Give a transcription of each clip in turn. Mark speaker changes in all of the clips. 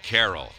Speaker 1: Carroll.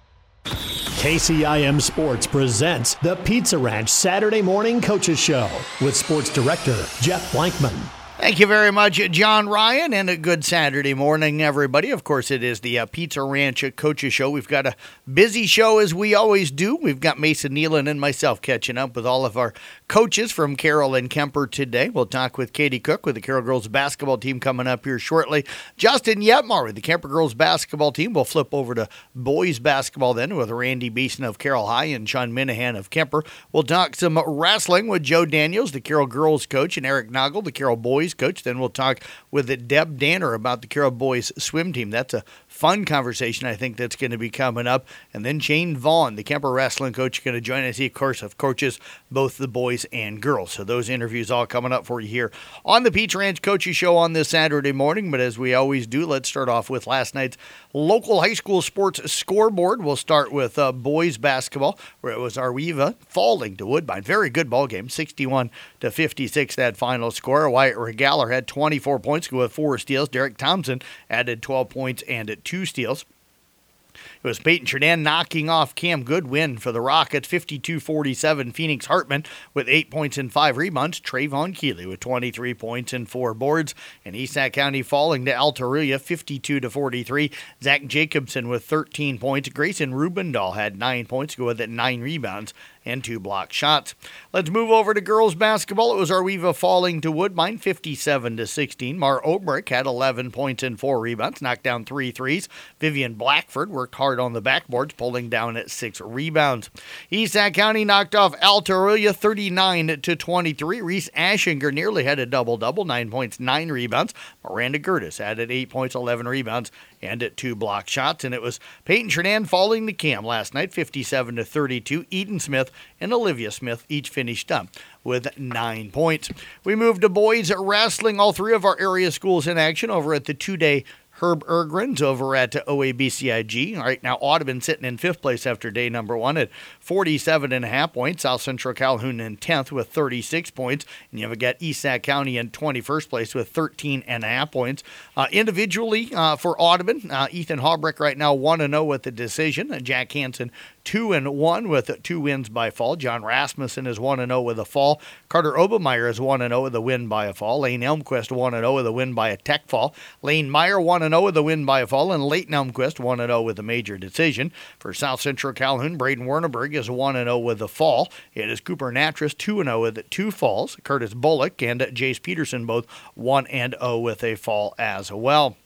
Speaker 2: KCIM Sports presents the Pizza Ranch Saturday Morning Coaches Show with Sports Director Jeff Blankman.
Speaker 3: Thank you very much, John Ryan, and a good Saturday morning, everybody. Of course, it is the Pizza Ranch Coaches Show. We've got a busy show, as we always do. We've got Mason Nealon and myself catching up with all of our coaches from Carroll and Kemper today. We'll talk with Katie Cook with the Carroll girls basketball team coming up here shortly. Justin Yetmar with the Kemper girls basketball team. We'll flip over to boys basketball then with Randy Beeson of Carroll High and Sean Minahan of Kemper. We'll talk some wrestling with Joe Daniels, the Carroll girls coach, and Eric Noggle, the Carroll boys coach. Then we'll talk with Deb Danner about the Carroll boys swim team. That's a fun conversation, I think, that's going to be coming up. And then Shane Vaughn, the Kemper wrestling coach, is going to join us. He, of course, coaches both the boys and girls. So those interviews all coming up for you here on the Pizza Ranch Coaches Show on this Saturday morning. But as we always do, let's start off with last night's local high school sports scoreboard. We'll start with boys basketball, where it was Arweva falling to Woodbine. Very good ball game, 61-56 that final score. Wyatt Regaler had 24 points with 4 steals. Derek Thompson added 12 points and 2 steals. It was Peyton Chernan knocking off Cam Goodwin for the Rockets, 52-47. Phoenix Hartman with 8 points and 5 rebounds. Trayvon Keeley with 23 points and 4 boards. And East Sac County falling to Altarulla, 52-43. Zach Jacobson with 13 points. Grayson Rubendahl had 9 points, go with it 9 rebounds and 2 block shots. Let's move over to girls basketball. It was Arweva falling to Woodbine, 57-16. Mar Obrick had 11 points and 4 rebounds, knocked down 3 threes. Vivian Blackford worked hard on the backboards, pulling down at 6 rebounds. East Sac County knocked off Altarulla 39-23. Reese Ashinger nearly had a double-double, 9 points, 9 rebounds. Miranda Gertis added 8 points, 11 rebounds, and 2 block shots. And it was Peyton Chernan falling to Cam last night, 57-32. Eden Smith and Olivia Smith each finished up with 9 points. We moved to boys wrestling. All 3 of our area schools in action over at the 2-day Herb Ergrins over at OABCIG. All right, now Audubon sitting in 5th place after day number 1 at 47.5 points. South Central Calhoun in 10th with 36 points. And you've got East Sac County in 21st place with 13.5 points. Individually for Audubon, Ethan Haubrick right now 1-0 with the decision. Jack Hansen 2-1 with 2 wins by fall. John Rasmussen is 1-0 with a fall. Carter Obermeyer is 1-0 with a win by a fall. Lane Elmquist 1-0 with a win by a tech fall. Lane Meyer 1-0 with a win by a fall. And Leighton Elmquist 1-0 with a major decision. For South Central Calhoun, Braden Werneberg is 1-0 with a fall. It is Cooper Natras 2-0 with 2 falls. Curtis Bullock and Jace Peterson both 1-0 with a fall as well.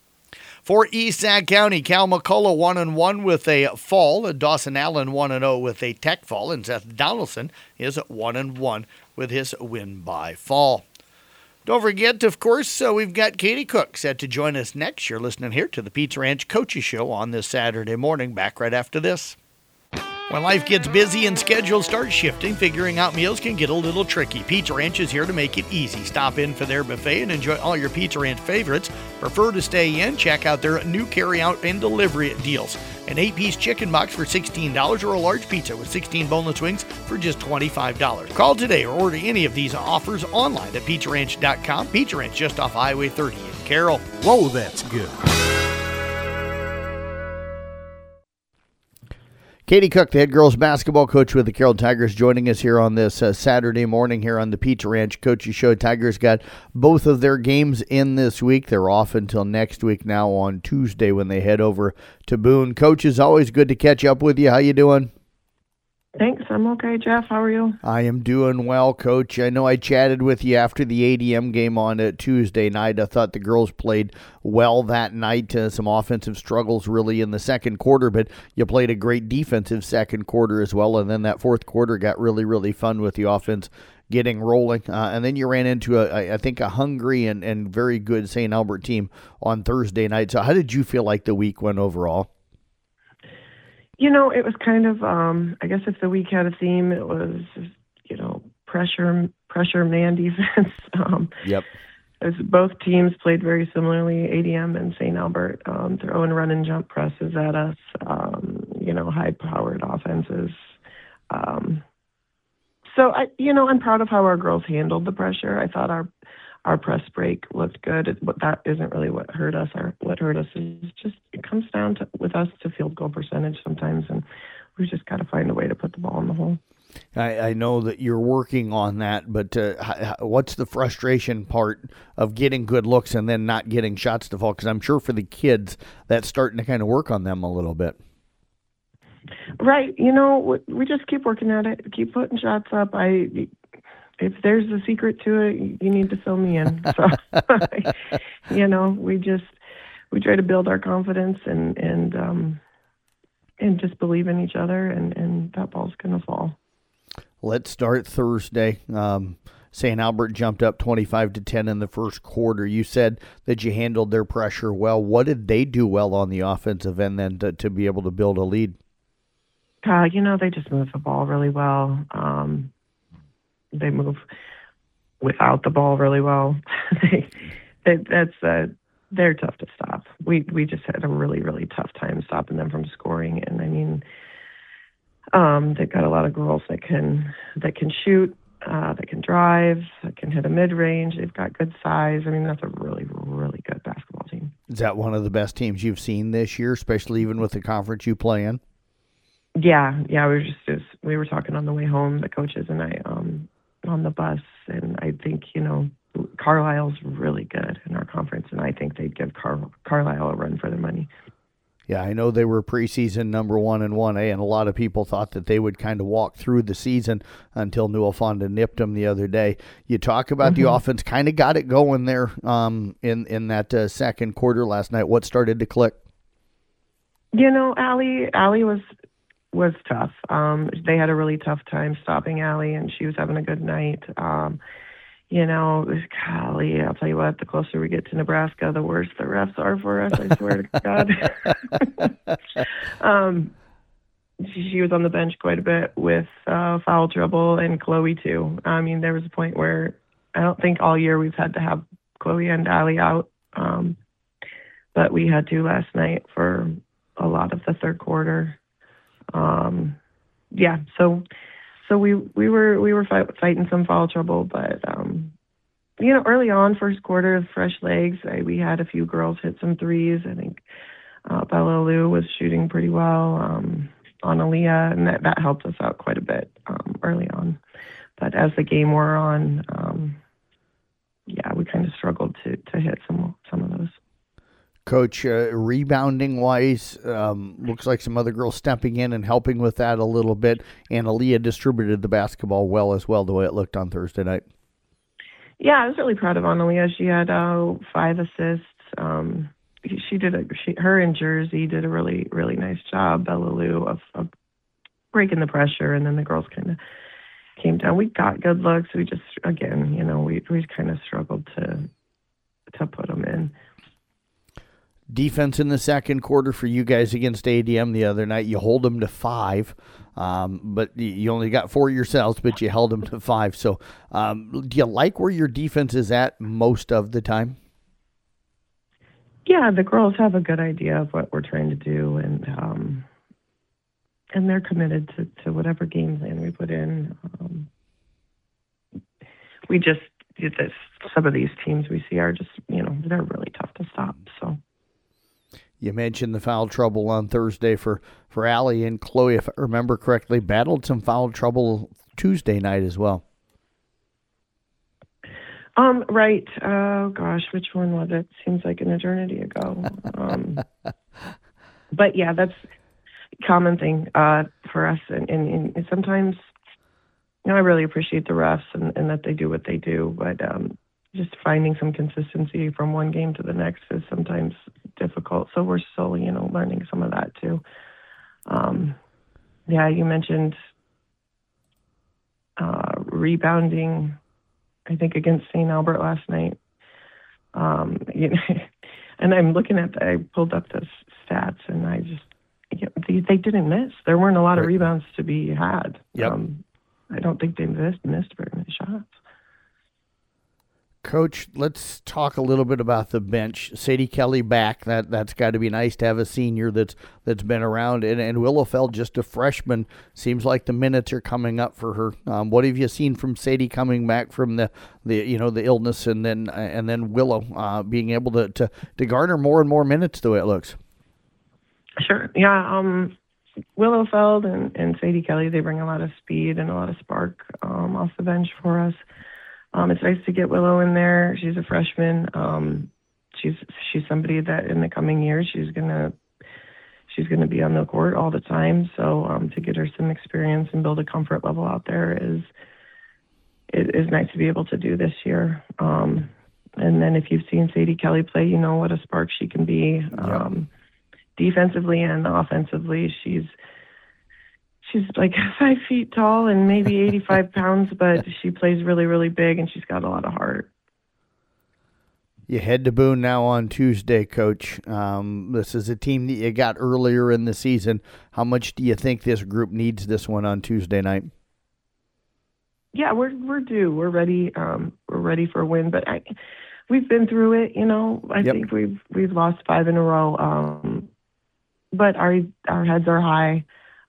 Speaker 3: For East Sac County, Cal McCullough 1-1 with a fall. Dawson Allen 1-0 with a tech fall. And Seth Donaldson is 1-1 with his win by fall. Don't forget, of course, we've got Katie Cook set to join us next. You're listening here to the Pizza Ranch Coaches Show on this Saturday morning. Back right after this. When life gets busy and schedules start shifting, figuring out meals can get a little tricky. Pizza Ranch is here to make it easy. Stop in for their buffet and enjoy all your Pizza Ranch favorites. Prefer to stay in? Check out their new carry-out and delivery deals. An 8-piece chicken box for $16 or a large pizza with 16 boneless wings for just $25. Call today or order any of these offers online at pizzaranch.com. Pizza Ranch just off Highway 30 in Carroll.
Speaker 2: Whoa, that's good.
Speaker 3: Katie Cook, the head girls basketball coach with the Carroll Tigers, joining us here on this Saturday morning here on the Pizza Ranch Coaches Show. Tigers got both of their games in this week. They're off until next week now on Tuesday when they head over to Boone. Coach, it's always good to catch up with you. How you doing?
Speaker 4: Thanks. I'm okay, Jeff. How are you?
Speaker 3: I am doing well, Coach. I know I chatted with you after the ADM game on Tuesday night. I thought the girls played well that night. Some offensive struggles really in the second quarter, but you played a great defensive second quarter as well. And then that fourth quarter got really, really fun with the offense getting rolling. And then you ran into, I think, a hungry and very good St. Albert team on Thursday night. So how did you feel like the week went overall?
Speaker 4: You know, it was kind of, I guess if the week had a theme, it was, pressure man defense.
Speaker 3: Yep.
Speaker 4: As both teams played very similarly, ADM and St. Albert, throwing run and jump presses at us, high-powered offenses. So, I'm proud of how our girls handled the pressure. I thought our our press break looked good. But that isn't really what hurt us. What hurt us is just it comes down to with us to field goal percentage sometimes, and we just got to find a way to put the ball in the hole.
Speaker 3: I know that you're working on that, but what's the frustration part of getting good looks and then not getting shots to fall? Because I'm sure for the kids, that's starting to kind of work on them a little bit.
Speaker 4: Right. We just keep working at it, keep putting shots up. If there's a secret to it, you need to fill me in. So, we try to build our confidence and just believe in each other, and that ball's going to fall.
Speaker 3: Let's start Thursday. St. Albert jumped up 25-10 in the first quarter. You said that you handled their pressure well. What did they do well on the offensive end then to be able to build a lead?
Speaker 4: They just move the ball really well. They move without the ball really well. They're tough to stop. We just had a really, really tough time stopping them from scoring. And I mean, they've got a lot of girls that can shoot, that can drive, that can hit a mid-range. They've got good size. I mean, that's a really, really good basketball team.
Speaker 3: Is that one of the best teams you've seen this year, especially even with the conference you play in?
Speaker 4: Yeah. We were talking on the way home, the coaches and I, on the bus, and I think Carlisle's really good in our conference, and I think they'd give Carlisle a run for their money.
Speaker 3: Yeah, I know they were preseason number 1 in 1A, and a lot of people thought that they would kind of walk through the season until Newell Fonda nipped them the other day. You talk about the offense, kind of got it going there in that second quarter last night. What started to click?
Speaker 4: Allie was tough. They had a really tough time stopping Allie, and she was having a good night. Golly, I'll tell you what, the closer we get to Nebraska, the worse the refs are for us, I swear to God. She was on the bench quite a bit with foul trouble, and Chloe too. I mean, there was a point where I don't think all year we've had to have Chloe and Allie out, but we had to last night for a lot of the third quarter. So we were fighting some foul trouble, but early on, first quarter, fresh legs. We had a few girls hit some threes. I think Bella Lou was shooting pretty well on Aaliyah, and that helped us out quite a bit early on. But as the game wore on, we kind of struggled to hit some of those.
Speaker 3: Coach, rebounding-wise, looks like some other girls stepping in and helping with that a little bit, and Aaliyah distributed the basketball well as well, the way it looked on Thursday night.
Speaker 4: Yeah, I was really proud of Aaliyah. She had 5 assists. Her and Jersey did a really, really nice job, Bella Lou, of breaking the pressure, and then the girls kind of came down. We got good looks. We just, again, we kind of struggled to put them in.
Speaker 3: Defense in the second quarter for you guys against ADM the other night. You hold them to 5, but you only got 4 yourselves, but you held them to 5. So do you like where your defense is at most of the time?
Speaker 4: Yeah, the girls have a good idea of what we're trying to do, and they're committed to whatever game plan we put in. We just did this. Some of these teams we see are just, they're really tough to stop, so.
Speaker 3: You mentioned the foul trouble on Thursday for Allie, and Chloe, if I remember correctly, battled some foul trouble Tuesday night as well.
Speaker 4: Right. Oh, gosh, which one was it? Seems like an eternity ago. But, yeah, that's a common thing for us. And sometimes, I really appreciate the refs and that they do what they do. But just finding some consistency from one game to the next is sometimes difficult. So we're still, learning some of that too. You mentioned rebounding, I think, against St. Albert last night. And I'm looking at I pulled up the stats, and I just, they didn't miss. There weren't a lot of rebounds to be had.
Speaker 3: Yep.
Speaker 4: I don't think they missed very many shots.
Speaker 3: Coach, let's talk a little bit about the bench. Sadie Kelly back. That's got to be nice to have a senior that's been around. And Willowfeld, just a freshman. Seems like the minutes are coming up for her. What have you seen from Sadie coming back from the illness, and then Willow being able to garner more and more minutes the way it looks?
Speaker 4: Sure. Yeah. Willowfeld and Sadie Kelly, they bring a lot of speed and a lot of spark off the bench for us. It's nice to get Willow in there. She's a freshman. She's somebody that in the coming years she's gonna be on the court all the time. So to get her some experience and build a comfort level out there is nice to be able to do this year. And then if you've seen Sadie Kelly play, you know what a spark she can be. Defensively and offensively, she's like 5 feet tall and maybe 85 pounds, but she plays really, really big, and she's got a lot of heart.
Speaker 3: You head to Boone now on Tuesday, Coach. This is a team that you got earlier in the season. How much do you think this group needs this one on Tuesday night?
Speaker 4: Yeah, we're due. We're ready. We're ready for a win, but we've been through it. I think we've lost 5 in a row. But our heads are high.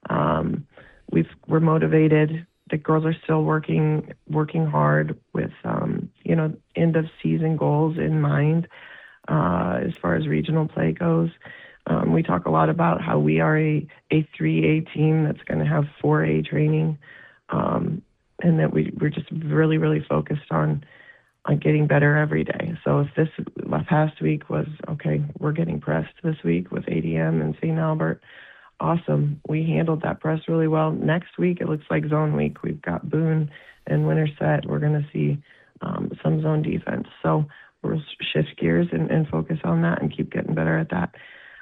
Speaker 4: We're motivated. The girls are still working hard with end of season goals in mind. As far as regional play goes, we talk a lot about how we are a 3A team that's going to have 4A training, and that we're just really, really focused on getting better every day. So if this past week was okay, we're getting pressed this week with ADM and St. Albert. Awesome. We handled that press really well. Next week, it looks like zone week. We've got Boone and Winterset. We're going to see some zone defense. So we'll shift gears and focus on that and keep getting better at that.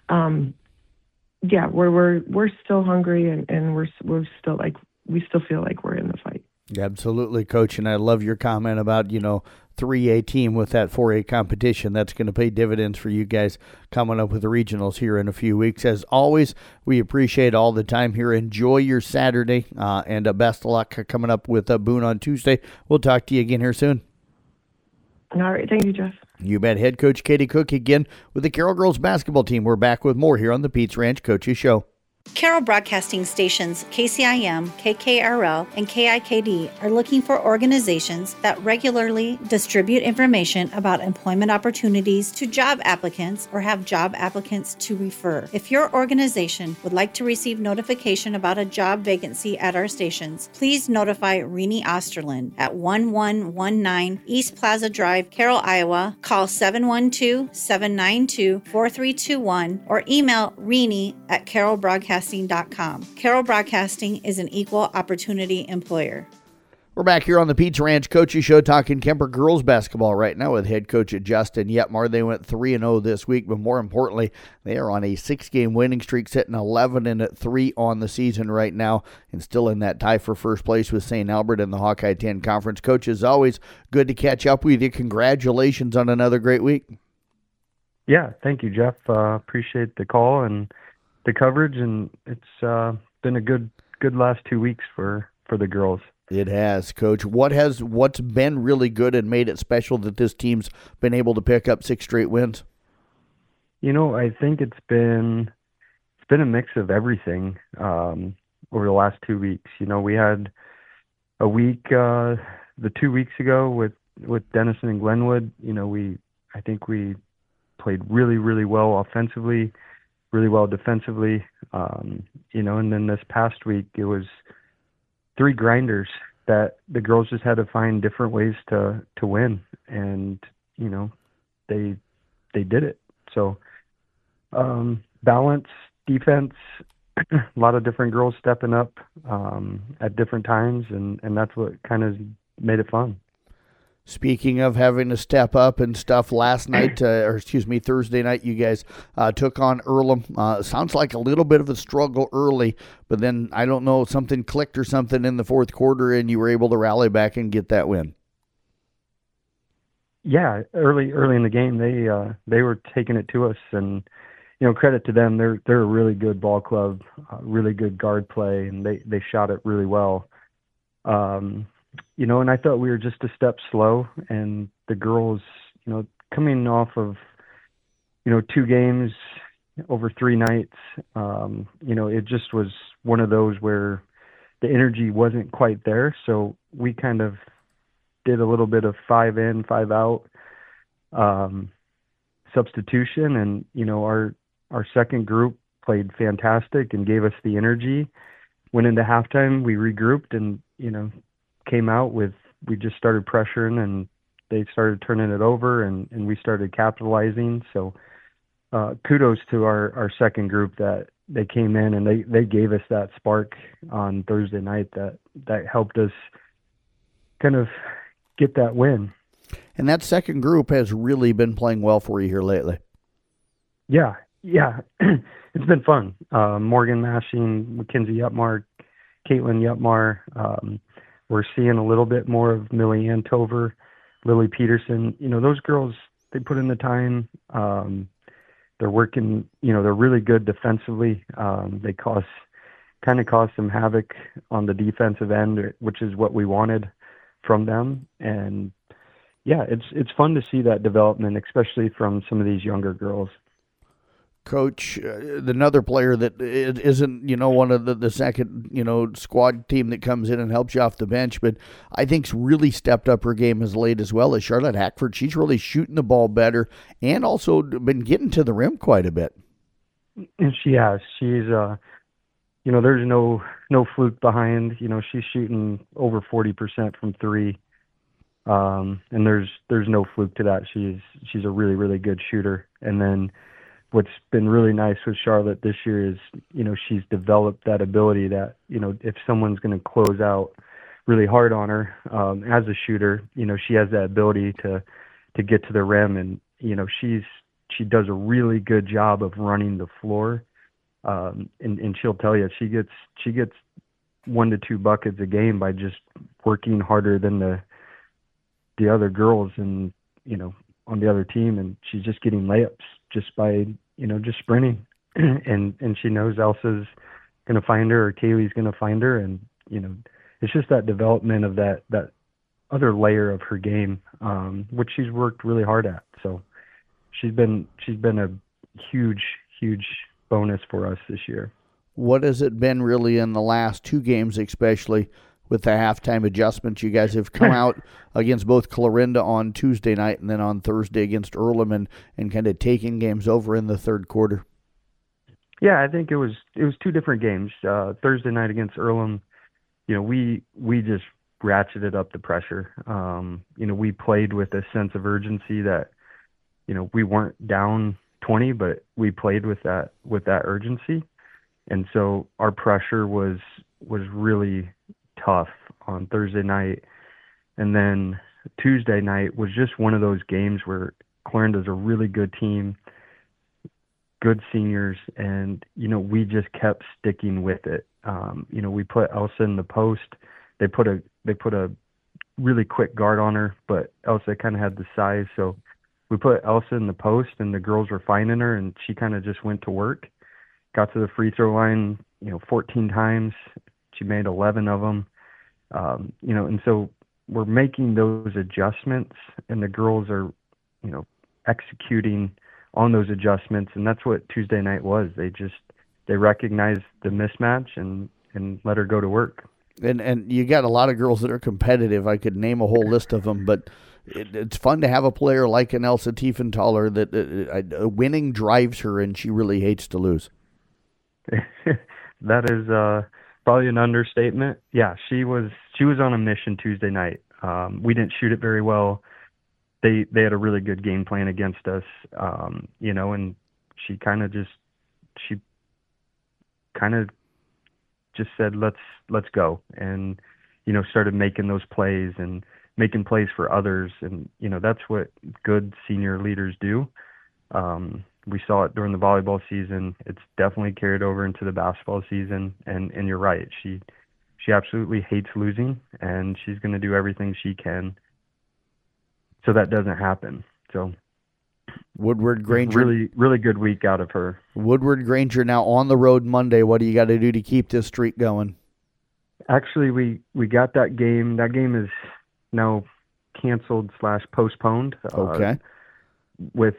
Speaker 4: We're still hungry and we're still we still feel like we're in the fight.
Speaker 3: Absolutely, Coach, and I love your comment about 3A team with that 4A competition. That's going to pay dividends for you guys coming up with the regionals here in a few weeks. As always, we appreciate all the time here. Enjoy your Saturday, and best of luck coming up with Boone on Tuesday. We'll talk to you again here soon.
Speaker 4: All right, thank you, Jeff.
Speaker 3: You bet. Head coach Katie Cook again with the Carroll girls basketball team. We're back with more here on the Pete's Ranch Coaches Show.
Speaker 1: Carroll Broadcasting stations KCIM, KKRL, and KIKD are looking for organizations that regularly distribute information about employment opportunities to job applicants or have job applicants to refer. If your organization would like to receive notification about a job vacancy at our stations, please notify Renee Osterland at 1119 East Plaza Drive, Carroll, Iowa. Call 712-792-4321 or email Renee at carrollbroadcasting.com. Carroll Broadcasting is an equal opportunity employer.
Speaker 3: We're back here on the Pete's Ranch Coaches Show talking Kemper girls basketball right now with head coach Justin Yetmar. They went 3-0 this week, but more importantly, they are on a 6-game winning streak, sitting 11-3 on the season right now, and still in that tie for first place with St. Albert in the Hawkeye 10 Conference. Coach, as always, good to catch up with you. Congratulations on another great week.
Speaker 5: Yeah, thank you, Jeff. Appreciate the call and the coverage, and it's been a good last 2 weeks for the girls.
Speaker 3: It has, Coach. What's been really good and made it special that this team's been able to pick up 6 straight wins?
Speaker 5: I think it's been a mix of everything over the last 2 weeks. We had a week the 2 weeks ago with Denison and Glenwood. I think we played really, really well offensively, really well defensively, and then this past week it was 3 grinders that the girls just had to find different ways to win, and they did it. So balance, defense, a lot of different girls stepping up at different times, and that's what kind of made it fun.
Speaker 3: Speaking of having to step up and stuff, last night, Thursday night, you guys took on Earlham. Sounds like a little bit of a struggle early, but then, I don't know, something clicked or something in the fourth quarter, and you were able to rally back and get that win. Yeah,
Speaker 5: early in the game, they were taking it to us, and credit to them. They're a really good ball club, really good guard play, and they shot it really well. And I thought we were just a step slow, and the girls, coming off of, 2 games over 3 nights, it just was one of those where the energy wasn't quite there. So we kind of did a little bit of 5 in, 5 out substitution. And, our second group played fantastic and gave us the energy. Went into halftime, we regrouped and, came out with, we just started pressuring and they started turning it over and we started capitalizing. So kudos to our second group that they came in and they gave us that spark on Thursday night that helped us kind of get that win.
Speaker 3: And that second group has really been playing well for you here lately.
Speaker 5: Yeah. It's been fun. Morgan Mashing, Mackenzie Yupmar, Caitlin Yupmar. We're seeing a little bit more of Millie Antover, Lily Peterson. Those girls, they put in the time. They're working, they're really good defensively. They cause some havoc on the defensive end, which is what we wanted from them. And yeah, it's fun to see that development, especially from some of these younger girls.
Speaker 3: Coach, another player that isn't, one of the second, squad team that comes in and helps you off the bench, but I think's really stepped up her game as late as well as Charlotte Hackford. She's really shooting the ball better and also been getting to the rim quite a bit.
Speaker 5: And she has. She's, there's no fluke behind. She's shooting over 40% from 3. And there's no fluke to that. She's a really, really good shooter. And then what's been really nice with Charlotte this year is, she's developed that ability that, if someone's going to close out really hard on her as a shooter, she has that ability to get to the rim. And, she does a really good job of running the floor. And she'll tell you, she gets 1 to 2 buckets a game by just working harder than the other girls and, on the other team. And she's just getting layups just by, just sprinting. and she knows Elsa's going to find her or Kaylee's going to find her. And, it's just that development of that other layer of her game, which she's worked really hard at. So she's been a huge, huge bonus for us this year.
Speaker 3: What has it been really in the last 2 games, especially with the halftime adjustments? You guys have come out against both Clarinda on Tuesday night and then on Thursday against Earlham and kind of taking games over in the third quarter.
Speaker 5: Yeah, I think it was 2 different games. Thursday night against Earlham, we just ratcheted up the pressure. We played with a sense of urgency that, we weren't down 20, but we played with that urgency. And so our pressure was really tough on Thursday night. And then Tuesday night was just one of those games where Clarinda's a really good team, good seniors, and, we just kept sticking with it. We put Elsa in the post. They put a really quick guard on her, but Elsa kind of had the size. So we put Elsa in the post and the girls were finding her and she kind of just went to work, got to the free throw line, 14 times. She made 11 of them. And so we're making those adjustments and the girls are, executing on those adjustments. And that's what Tuesday night was. They recognized the mismatch and let her go to work.
Speaker 3: And you got a lot of girls that are competitive. I could name a whole list of them, but it's fun to have a player like an Elsa Tiefenthaler that winning drives her and she really hates to lose.
Speaker 5: That is probably an understatement. Yeah, she was on a mission Tuesday night. We didn't shoot it very well. They had a really good game plan against us, and she kind of just said, let's go. And, started making those plays and making plays for others. And, that's what good senior leaders do. We saw it during the volleyball season. It's definitely carried over into the basketball season. And you're right. She absolutely hates losing, and she's going to do everything she can so that doesn't happen. So
Speaker 3: Woodward Granger,
Speaker 5: really, really good week out of her.
Speaker 3: Woodward Granger now on the road Monday. What do you got to do to keep this streak going?
Speaker 5: Actually, we got that game. That game is now canceled / postponed.
Speaker 3: Okay.
Speaker 5: With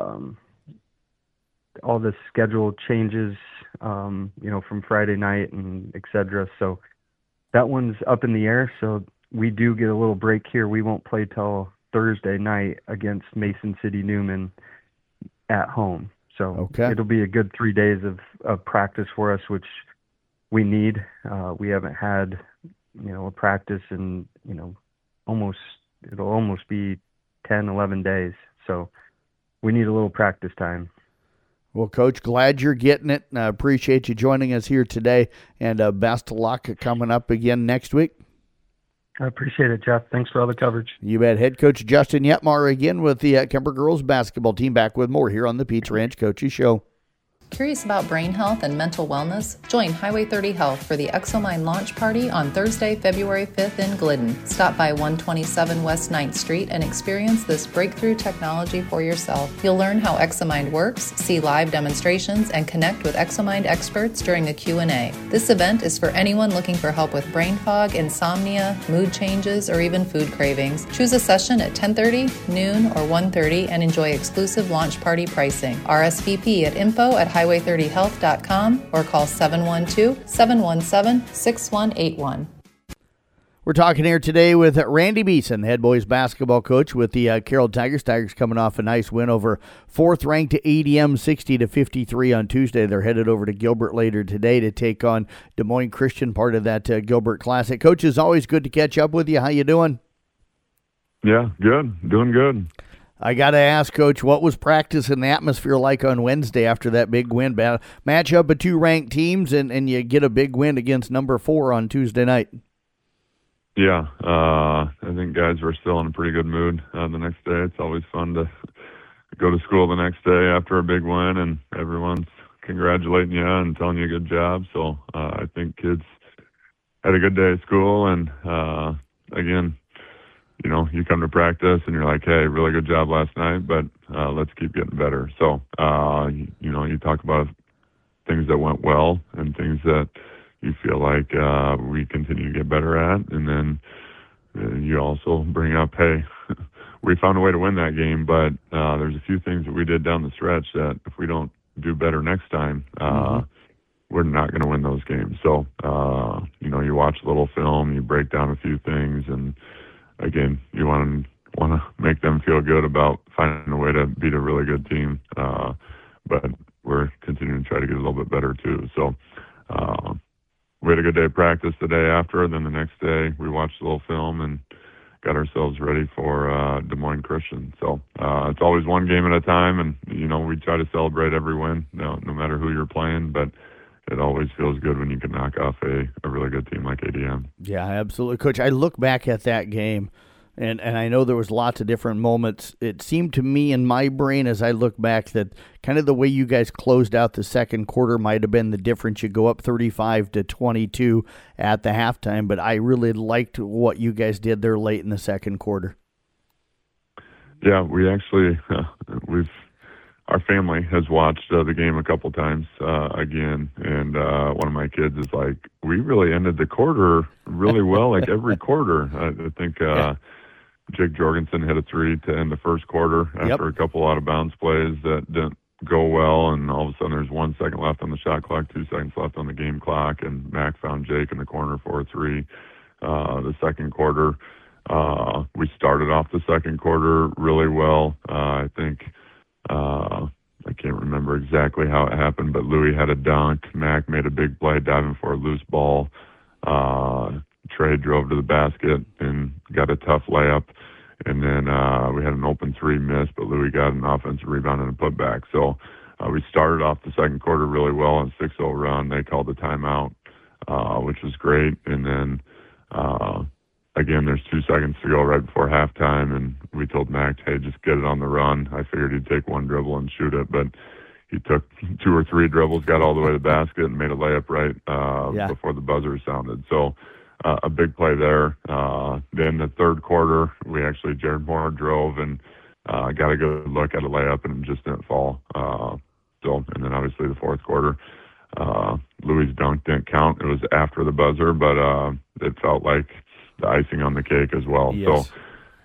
Speaker 5: all the schedule changes, from Friday night and et cetera. So that one's up in the air. So we do get a little break here. We won't play till Thursday night against Mason City Newman at home. So it'll be a good 3 days of practice for us, which we need. We haven't had, a practice in, it'll almost be 10, 11 days. So we need a little practice time.
Speaker 3: Well, Coach, glad you're getting it. I appreciate you joining us here today, and best of luck coming up again next week.
Speaker 5: I appreciate it, Jeff. Thanks for all the coverage.
Speaker 3: You bet. Head coach Justin Yetmar again with the Kemper girls basketball team, back with more here on the Pizza Ranch Coaches Show.
Speaker 6: Curious about brain health and mental wellness? Join Highway 30 Health for the ExoMind launch party on Thursday, February 5th in Glidden. Stop by 127 West 9th Street and experience this breakthrough technology for yourself. You'll learn how ExoMind works, see live demonstrations, and connect with ExoMind experts during a Q&A. This event is for anyone looking for help with brain fog, insomnia, mood changes, or even food cravings. Choose a session at 10:30, noon, or 1:30 and enjoy exclusive launch party pricing. RSVP at info@highway30health.com or call 712-717-6181.
Speaker 3: We're talking here today with Randy Beeson, head boys basketball coach with the Carroll Tigers. Tigers coming off a nice win over fourth-ranked ADM 60-53 on Tuesday. They're headed over to Gilbert later today to take on Des Moines Christian, part of that Gilbert Classic. Coach, it's always good to catch up with you. How you doing?
Speaker 7: Yeah, good. Doing good.
Speaker 3: I got to ask, Coach, what was practice and the atmosphere like on Wednesday after that big win? Match up of two ranked teams, and you get a big win against number 4 on Tuesday night.
Speaker 7: Yeah, I think guys were still in a pretty good mood the next day. It's always fun to go to school the next day after a big win, and everyone's congratulating you and telling you a good job. So I think kids had a good day at school, and again, you come to practice and you're like, hey, really good job last night, but let's keep getting better. So, you talk about things that went well and things that you feel like we continue to get better at. And then you also bring up, hey, we found a way to win that game, but there's a few things that we did down the stretch that if we don't do better next time, we're not going to win those games. So, you watch a little film, you break down a few things, and again, you want to make them feel good about finding a way to beat a really good team, but we're continuing to try to get a little bit better too. So we had a good day of practice the day after, and then the next day we watched a little film and got ourselves ready for Des Moines Christian. So it's always one game at a time, and we try to celebrate every win, no matter who you're playing, but it always feels good when you can knock off a really good team like ADM.
Speaker 3: Yeah, absolutely. Coach, I look back at that game, and I know there was lots of different moments. It seemed to me in my brain as I look back that kind of the way you guys closed out the second quarter might have been the difference. You go up 35-22 at the halftime, but I really liked what you guys did there late in the second quarter.
Speaker 7: Yeah, we actually, our family has watched the game a couple times again, and one of my kids is like, we really ended the quarter really well, like every quarter. I think Jake Jorgensen hit a 3 to end the first quarter after a couple out-of-bounds plays that didn't go well, and all of a sudden there's 1 second left on the shot clock, 2 seconds left on the game clock, and Mac found Jake in the corner for a 3. The second quarter, we started off the second quarter really well. I think I can't remember exactly how it happened, but Louis had a dunk. Mac made a big play diving for a loose ball. Trey drove to the basket and got a tough layup. And then we had an open 3 miss, but Louis got an offensive rebound and a putback. So we started off the second quarter really well on 6-0 run. They called the timeout, which was great. And then again, there's 2 seconds to go right before halftime, and we told Mac, hey, just get it on the run. I figured he'd take 1 dribble and shoot it, but he took 2 or 3 dribbles, got all the way to the basket, and made a layup right before the buzzer sounded. So a big play there. Then the third quarter, Jared Moore drove and got a good look at a layup, and it just didn't fall. And then obviously the fourth quarter, Louis' dunk didn't count. It was after the buzzer, but it felt like the icing on the cake as well.
Speaker 3: Yes.
Speaker 7: So,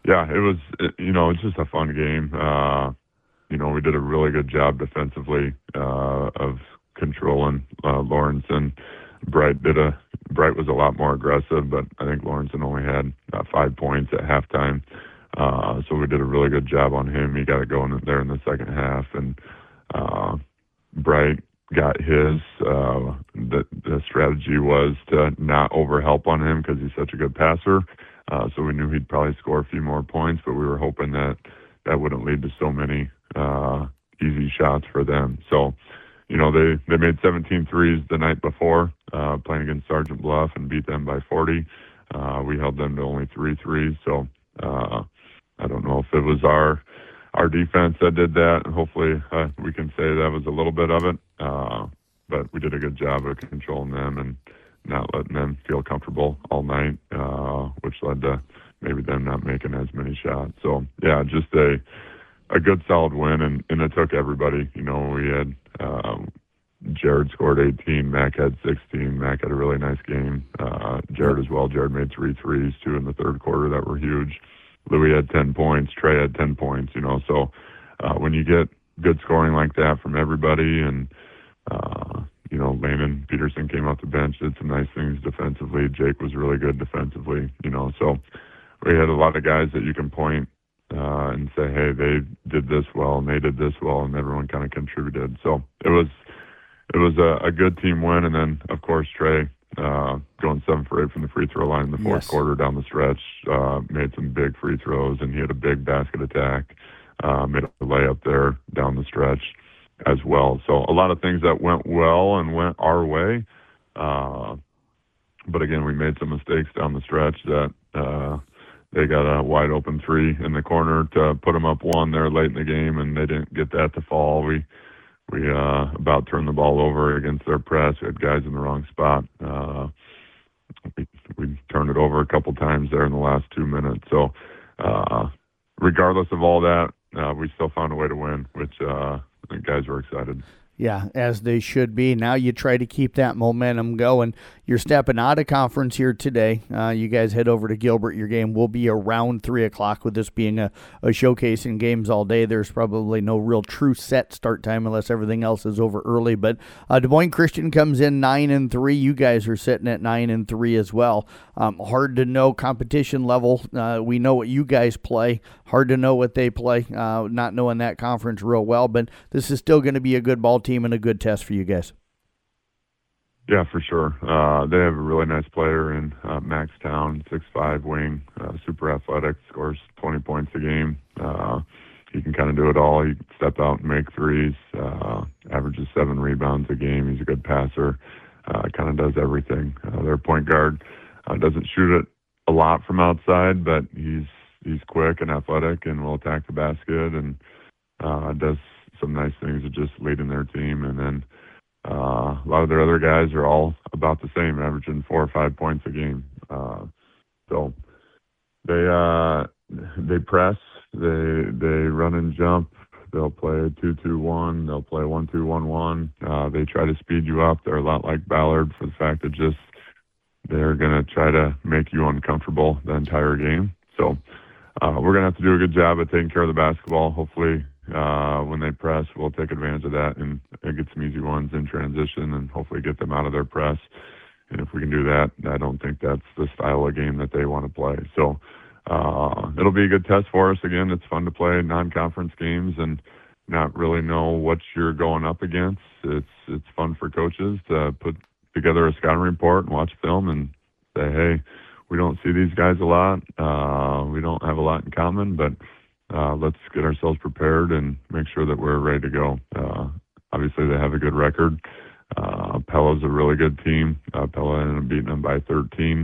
Speaker 7: Yeah, it was, it's just a fun game. We did a really good job defensively of controlling Lawrenson. Bright was a lot more aggressive, but I think Lawrenson only had 5 points at halftime. So we did a really good job on him. He got it going there in the second half, and Bright got his. The strategy was to not overhelp on him because he's such a good passer. So we knew he'd probably score a few more points, but we were hoping that wouldn't lead to so many easy shots for them. So, they made 17 threes the night before, playing against Sergeant Bluff, and beat them by 40. We held them to only 3 threes. So I don't know if it was our defense that did that. Hopefully we can say that was a little bit of it. But we did a good job of controlling them and not letting them feel comfortable all night, which led to maybe them not making as many shots. So, yeah, just a good solid win, and it took everybody. We had Jared scored 18, Mac had 16. Mac had a really nice game. Jared as well. Jared made 3 threes, 2 in the third quarter that were huge. Louis had 10 points. Trey had 10 points, So when you get good scoring like that from everybody, and, Landon Peterson came off the bench, did some nice things defensively. Jake was really good defensively, So we had a lot of guys that you can point and say, hey, they did this well and they did this well, and everyone kind of contributed. So it was a good team win. And then, of course, Trey going 7 for 8 from the free throw line in the fourth quarter down the stretch, made some big free throws, and he had a big basket attack, made a layup there down the stretch as well. So a lot of things that went well and went our way. But again, we made some mistakes down the stretch that they got a wide open 3 in the corner to put them up 1 there late in the game, and they didn't get that to fall. We about turned the ball over against their press. We had guys in the wrong spot. We turned it over a couple times there in the last 2 minutes. So regardless of all that, we still found a way to win, which the guys were excited.
Speaker 3: Yeah, as they should be. Now you try to keep that momentum going. You're stepping out of conference here today. You guys head over to Gilbert. Your game will be around 3 o'clock. With this being a showcase in games all day, there's probably no real true set start time unless everything else is over early. But Des Moines Christian comes in 9-3. You guys are sitting at 9-3 as well. Hard to know competition level. We know what you guys play. Hard to know what they play, not knowing that conference real well. But this is still going to be a good ball team and a good test for you guys.
Speaker 7: Yeah, for sure. They have a really nice player in Max Town, 6'5", wing, super athletic, scores 20 points a game. He can kind of do it all. He can step out and make threes, averages 7 rebounds a game. He's a good passer, kind of does everything. Their point guard doesn't shoot it a lot from outside, but he's quick and athletic and will attack the basket, and does some nice things of just leading their team. And then a lot of their other guys are all about the same, averaging 4 or 5 points a game. So they press, they run and jump. They'll play 2-2-1. They'll play 1-2-1-1. They try to speed you up. They're a lot like Ballard for the fact that just they're going to try to make you uncomfortable the entire game. So we're going to have to do a good job of taking care of the basketball. Hopefully when they press, we'll take advantage of that and get some easy ones in transition and hopefully get them out of their press. And if we can do that, I don't think that's the style of game that they want to play. So it'll be a good test for us. Again, it's fun to play non-conference games and not really know what you're going up against. It's fun for coaches to put together a scouting report and watch film and say, hey, we don't see these guys a lot. We don't have a lot in common, but let's get ourselves prepared and make sure that we're ready to go. Obviously, they have a good record. Pella's a really good team. Pella ended up beating them by 13.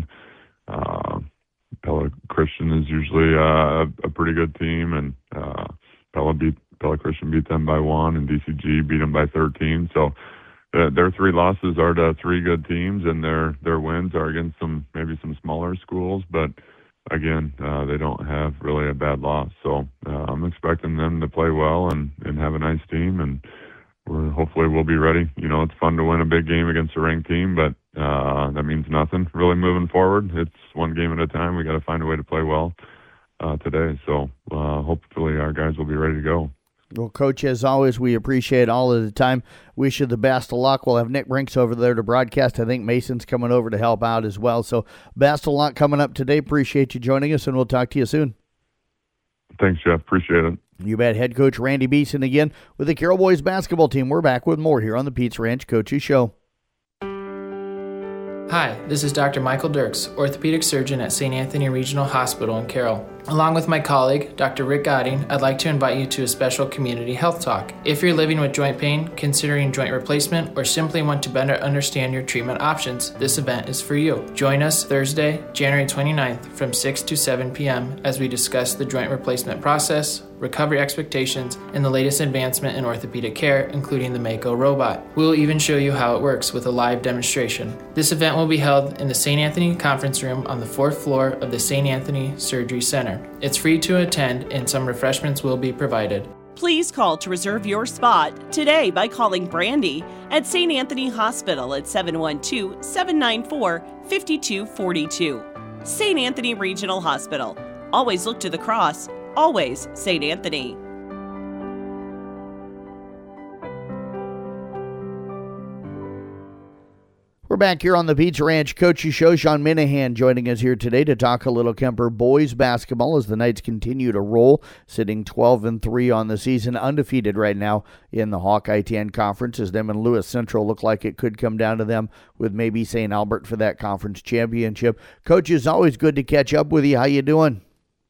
Speaker 7: Pella Christian is usually a pretty good team, and Pella Christian beat them by 1, and DCG beat them by 13. So their 3 losses are to 3 good teams, and their wins are against maybe some smaller schools, but again, they don't have really a bad loss. So I'm expecting them to play well and have a nice team, and hopefully we'll be ready. It's fun to win a big game against a ranked team, but that means nothing really moving forward. It's one game at a time. We got to find a way to play well today. So hopefully our guys will be ready to go.
Speaker 3: Well, Coach, as always, we appreciate all of the time. Wish you the best of luck. We'll have Nick Brinks over there to broadcast. I think Mason's coming over to help out as well. So best of luck coming up today. Appreciate you joining us, and we'll talk to you soon.
Speaker 7: Thanks, Jeff. Appreciate it.
Speaker 3: You bet. Head coach Randy Beeson again with the Carroll Boys basketball team. We're back with more here on the Pizza Ranch Coaches Show.
Speaker 8: Hi, this is Dr. Michael Dirks, orthopedic surgeon at St. Anthony Regional Hospital in Carroll. Along with my colleague, Dr. Rick Godding, I'd like to invite you to a special community health talk. If you're living with joint pain, considering joint replacement, or simply want to better understand your treatment options, this event is for you. Join us Thursday, January 29th from 6 to 7 p.m. as we discuss the joint replacement process, recovery expectations, and the latest advancement in orthopedic care, including the Mako robot. We will even show you how it works with a live demonstration. This event will be held in the St. Anthony Conference Room on the 4th floor of the St. Anthony Surgery Center. It's free to attend, and some refreshments will be provided.
Speaker 9: Please call to reserve your spot today by calling Brandy at St. Anthony Hospital at 712-794-5242. St. Anthony Regional Hospital. Always look to the cross. Always St. Anthony.
Speaker 3: We're back here on the Pizza Ranch Coaches Show. Sean Minahan joining us here today to talk a little Kemper boys basketball as the Knights continue to roll, sitting 12-3 on the season, undefeated right now in the Hawkeye 10 Conference, as them and Lewis Central look like it could come down to them with maybe St. Albert for that conference championship. Coach, it's always good to catch up with you. How you doing?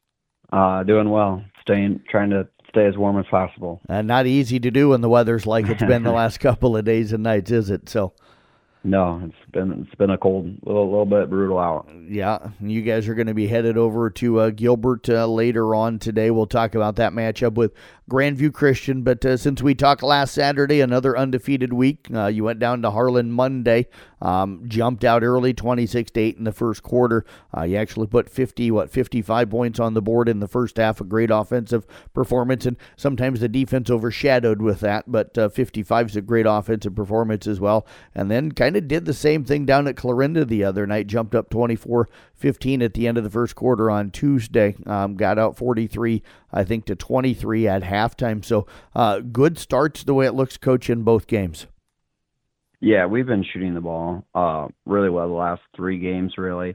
Speaker 10: Doing well. Trying to stay as warm as possible.
Speaker 3: Not easy to do when the weather's like it's been the last couple of days and nights, is it? So.
Speaker 10: No, it's been a cold, little bit brutal out.
Speaker 3: Yeah, you guys are going to be headed over to Gilbert later on today. We'll talk about that matchup with Grandview Christian. But since we talked last Saturday, another undefeated week. You went down to Harlan Monday, jumped out early, 26-8 in the first quarter. You actually put 55 points on the board in the first half. A great offensive performance, and sometimes the defense overshadowed with that. But 55 is a great offensive performance as well. And then kind of did the same thing down at Clarinda the other night. Jumped up 24-15 at the end of the first quarter on Tuesday. Got out 43, I think, to 23 at halftime. So good starts the way it looks, Coach, in both games.
Speaker 10: Yeah, we've been shooting the ball really well the last 3 games, really.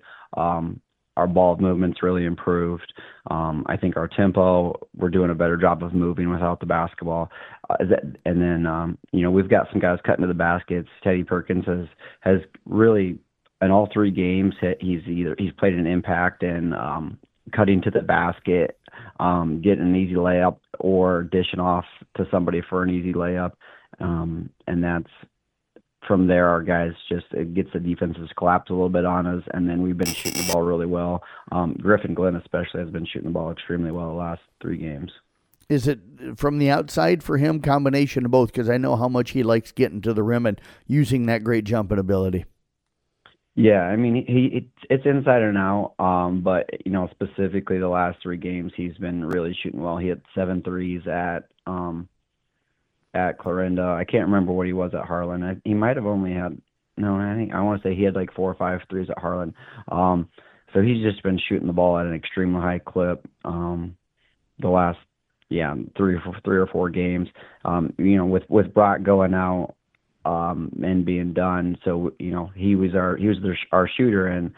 Speaker 10: Our ball movement's really improved. I think our tempo, we're doing a better job of moving without the basketball. And then, we've got some guys cutting to the baskets. Teddy Perkins has really, in all 3 games, he's played an impact and cutting to the basket, getting an easy layup or dishing off to somebody for an easy layup. And that's, from there, our guys it gets the defenses collapse a little bit on us, and then we've been shooting the ball really well. Griffin Glenn especially has been shooting the ball extremely well the last 3 games.
Speaker 3: Is it from the outside for him, combination of both? Because I know how much he likes getting to the rim and using that great jumping ability.
Speaker 10: Yeah, I mean, it's inside and out, but, specifically the last 3 games, he's been really shooting well. He hit 7 threes at Clarinda. I can't remember what he was at Harlan. He might have only had, I want to say he had like 4 or 5 threes at Harlan. So he's just been shooting the ball at an extremely high clip the last 3 or 4 games. With Brock going out and being done, so he was our shooter, and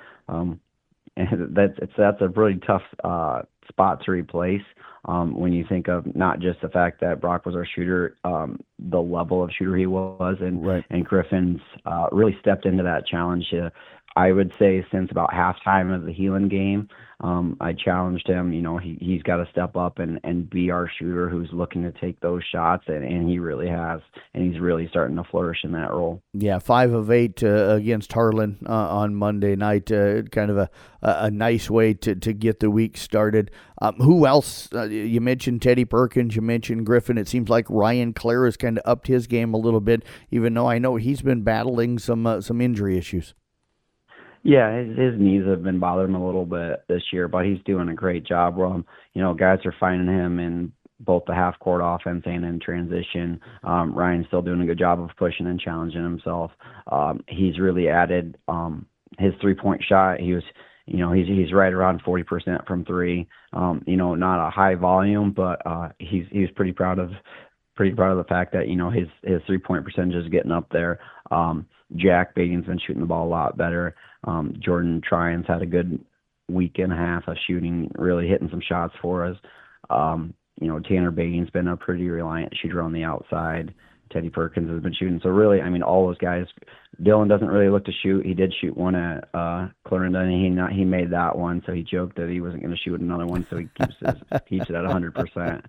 Speaker 10: that's a really tough spot to replace. When you think of not just the fact that Brock was our shooter, the level of shooter he was, and Griffin's really stepped into that challenge. I would say since about halftime of the Heelan game, I challenged him. He's got to step up and be our shooter who's looking to take those shots, and he really has, and he's really starting to flourish in that role.
Speaker 3: Yeah, 5 of 8 against Harlan on Monday night. Kind of a nice way to get the week started. Who else? You mentioned Teddy Perkins. You mentioned Griffin. It seems like Ryan Clare has kind of upped his game a little bit, even though I know he's been battling some injury issues.
Speaker 10: Yeah, his knees have been bothering him a little bit this year, but he's doing a great job. Guys are finding him in both the half-court offense and in transition. Ryan's still doing a good job of pushing and challenging himself. He's really added his 3-point shot. He he's right around 40% from three. Not a high volume, but he's pretty proud of the fact that his 3-point percentage is getting up there. Jack Beatty's been shooting the ball a lot better. Jordan Tryon's had a good week and a half of shooting, really hitting some shots for us. Tanner Beatty's been a pretty reliant shooter on the outside. Teddy Perkins has been shooting. So really, all those guys. Dylan doesn't really look to shoot. He did shoot one at Clarinda, and he made that one. So he joked that he wasn't going to shoot another one. So he keeps it at 100%.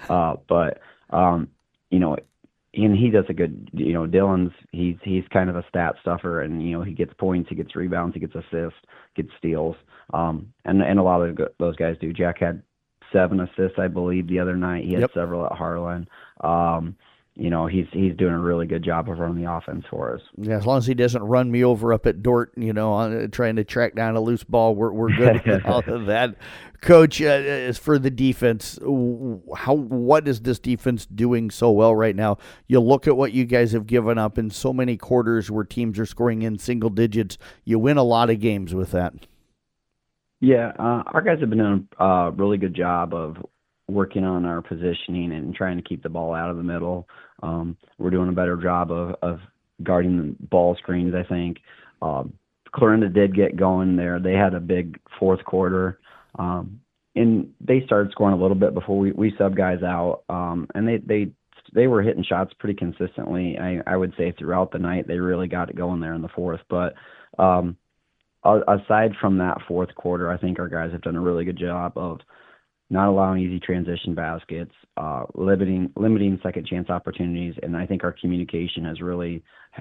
Speaker 10: And he does a good. Dylan's he's kind of a stat stuffer, and he gets points, he gets rebounds, he gets assists, gets steals. And a lot of those guys do. Jack had 7 assists, I believe, the other night. He had several at Harlan. He's doing a really good job of running the offense for us.
Speaker 3: Yeah, as long as he doesn't run me over up at Dort, trying to track down a loose ball, we're good with all of that. Coach, as for the defense, what is this defense doing so well right now? You look at what you guys have given up in so many quarters where teams are scoring in single digits. You win a lot of games with that. Yeah,
Speaker 10: our guys have been doing a really good job of working on our positioning and trying to keep the ball out of the middle. We're doing a better job of guarding the ball screens, I think. Clarinda did get going there. They had a big fourth quarter, and they started scoring a little bit before we sub guys out, and they were hitting shots pretty consistently. I would say throughout the night they really got it going there in the fourth. But aside from that fourth quarter, I think our guys have done a really good job of not allowing easy transition baskets, limiting second chance opportunities, and I think our communication has really,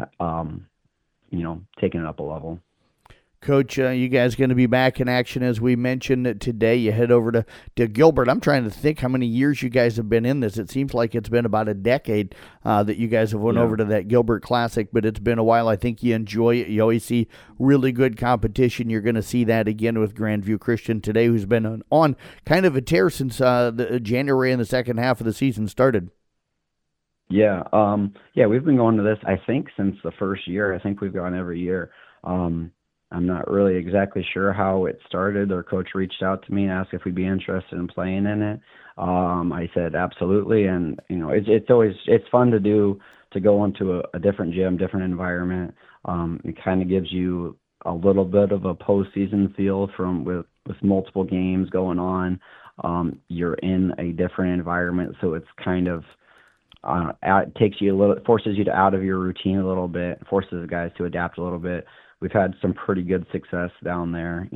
Speaker 10: taken it up a level.
Speaker 3: Coach, you guys going to be back in action as we mentioned today. You head over to Gilbert. I'm trying to think how many years you guys have been in this. It seems like it's been about a decade that you guys have went over to that Gilbert Classic, but it's been a while. I think you enjoy it. You always see really good competition. You're going to see that again with Grandview Christian today, who's been on kind of a tear since the January and the second half of the season started.
Speaker 10: Yeah, we've been going to this, I think, since the first year. I think we've gone every year. I'm not really exactly sure how it started. Their coach reached out to me and asked if we'd be interested in playing in it. I said absolutely, and it's fun to go into a different gym, different environment. It kind of gives you a little bit of a postseason feel with multiple games going on. You're in a different environment, so it's kind of takes you forces you out of your routine a little bit, forces the guys to adapt a little bit. We've had some pretty good success down there.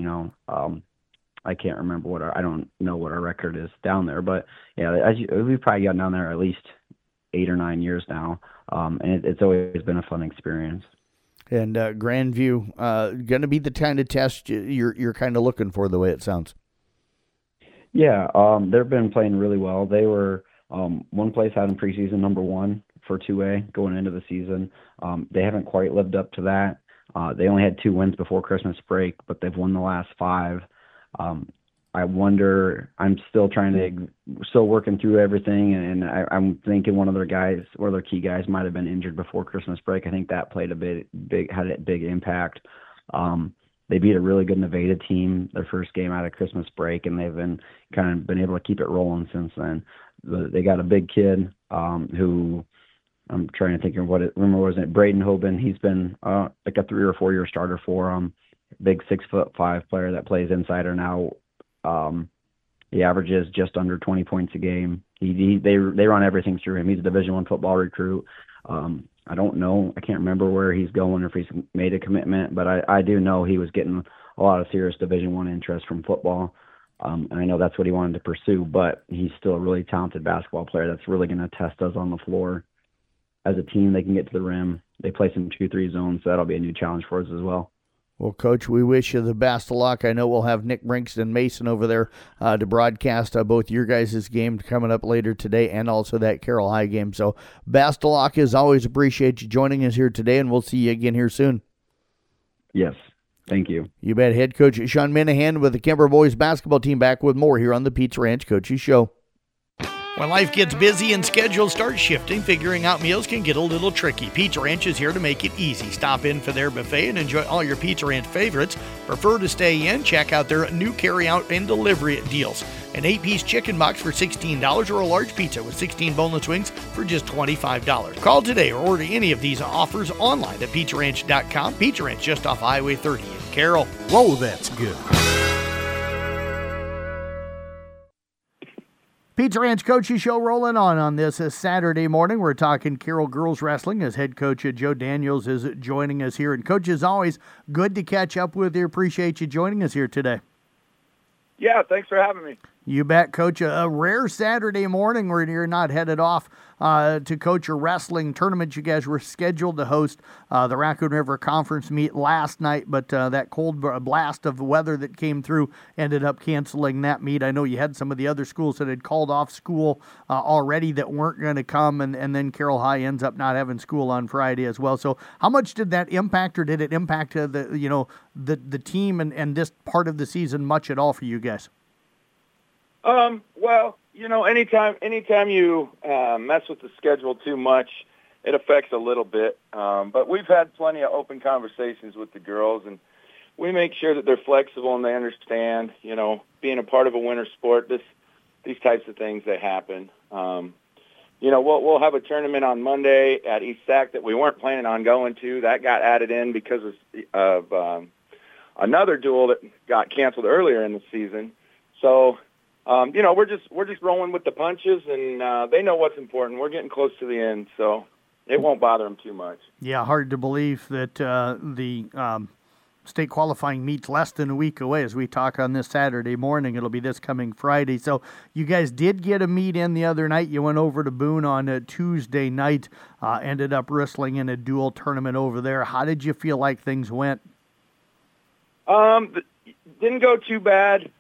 Speaker 10: I can't remember I don't know what our record is down there, but yeah, we've probably gotten down there at least 8 or 9 years now, and it's always been a fun experience.
Speaker 3: And Grandview, going to be the kind of test you're kind of looking for, the way it sounds.
Speaker 10: Yeah, they've been playing really well. They were one place had in preseason number 1 for 2A going into the season. They haven't quite lived up to that. They only had 2 wins before Christmas break, but they've won the last 5. I wonder, I'm still working through everything, and I'm thinking one of their key guys might have been injured before Christmas break. I think that played had a big impact. They beat a really good Nevada team their first game out of Christmas break, and they've been able to keep it rolling since then. They got a big kid who, I'm trying to think of Braden Hoban. He's been like a 3 or 4 year starter for him. Big 6'5" player that plays inside or now. He averages just under 20 points a game. They run everything through him. He's a Division I football recruit. I don't know. I can't remember where he's going or if he's made a commitment, but I do know he was getting a lot of serious Division I interest from football. And I know that's what he wanted to pursue, but he's still a really talented basketball player that's really going to test us on the floor. As a team, they can get to the rim. They play some 2-3 zones, so that'll be a new challenge for us as well.
Speaker 3: Well, Coach, we wish you the best of luck. I know we'll have Nick Brinks and Mason over there to broadcast both your guys' game coming up later today and also that Carroll High game. So best of luck. As always, appreciate you joining us here today, and we'll see you again here soon.
Speaker 10: Yes, thank you.
Speaker 3: You bet. Head coach Sean Minahan with the Kemper boys basketball team back with more here on the Pizza Ranch Coaches Show. When life gets busy and schedules start shifting, figuring out meals can get a little tricky. Pizza Ranch is here to make it easy. Stop in for their buffet and enjoy all your Pizza Ranch favorites. Prefer to stay in? Check out their new carry-out and delivery deals. An 8-piece chicken box for $16 or a large pizza with 16 boneless wings for just $25. Call today or order any of these offers online at PizzaRanch.com. Pizza Ranch just off Highway 30 in Carroll.
Speaker 2: Whoa, that's good.
Speaker 3: Pizza Ranch Coaches Show rolling on this Saturday morning. We're talking Carroll Girls Wrestling as head coach Joe Daniels is joining us here. And Coach, as always, good to catch up with you. Appreciate you joining us here today.
Speaker 11: Yeah, thanks for having me.
Speaker 3: You bet, Coach. A rare Saturday morning where you're not headed off to coach a wrestling tournament. You guys were scheduled to host the Raccoon River Conference meet last night, but that cold blast of weather that came through ended up canceling that meet. I know you had some of the other schools that had called off school already that weren't going to come, and then Carroll High ends up not having school on Friday as well. So how much did that impact, or did it impact the team and this part of the season much at all for you guys?
Speaker 11: Well, anytime you mess with the schedule too much, it affects a little bit. But we've had plenty of open conversations with the girls, and we make sure that they're flexible and they understand, being a part of a winter sport, these types of things, they happen. We'll have a tournament on Monday at East Sac that we weren't planning on going to. That got added in because of another duel that got canceled earlier in the season. So, we're just rolling with the punches, and they know what's important. We're getting close to the end, so it won't bother them too much.
Speaker 3: Yeah, hard to believe that the state qualifying meets less than a week away as we talk on this Saturday morning. It'll be this coming Friday. So you guys did get a meet in the other night. You went over to Boone on a Tuesday night, ended up wrestling in a dual tournament over there. How did you feel like things went?
Speaker 11: Didn't go too bad.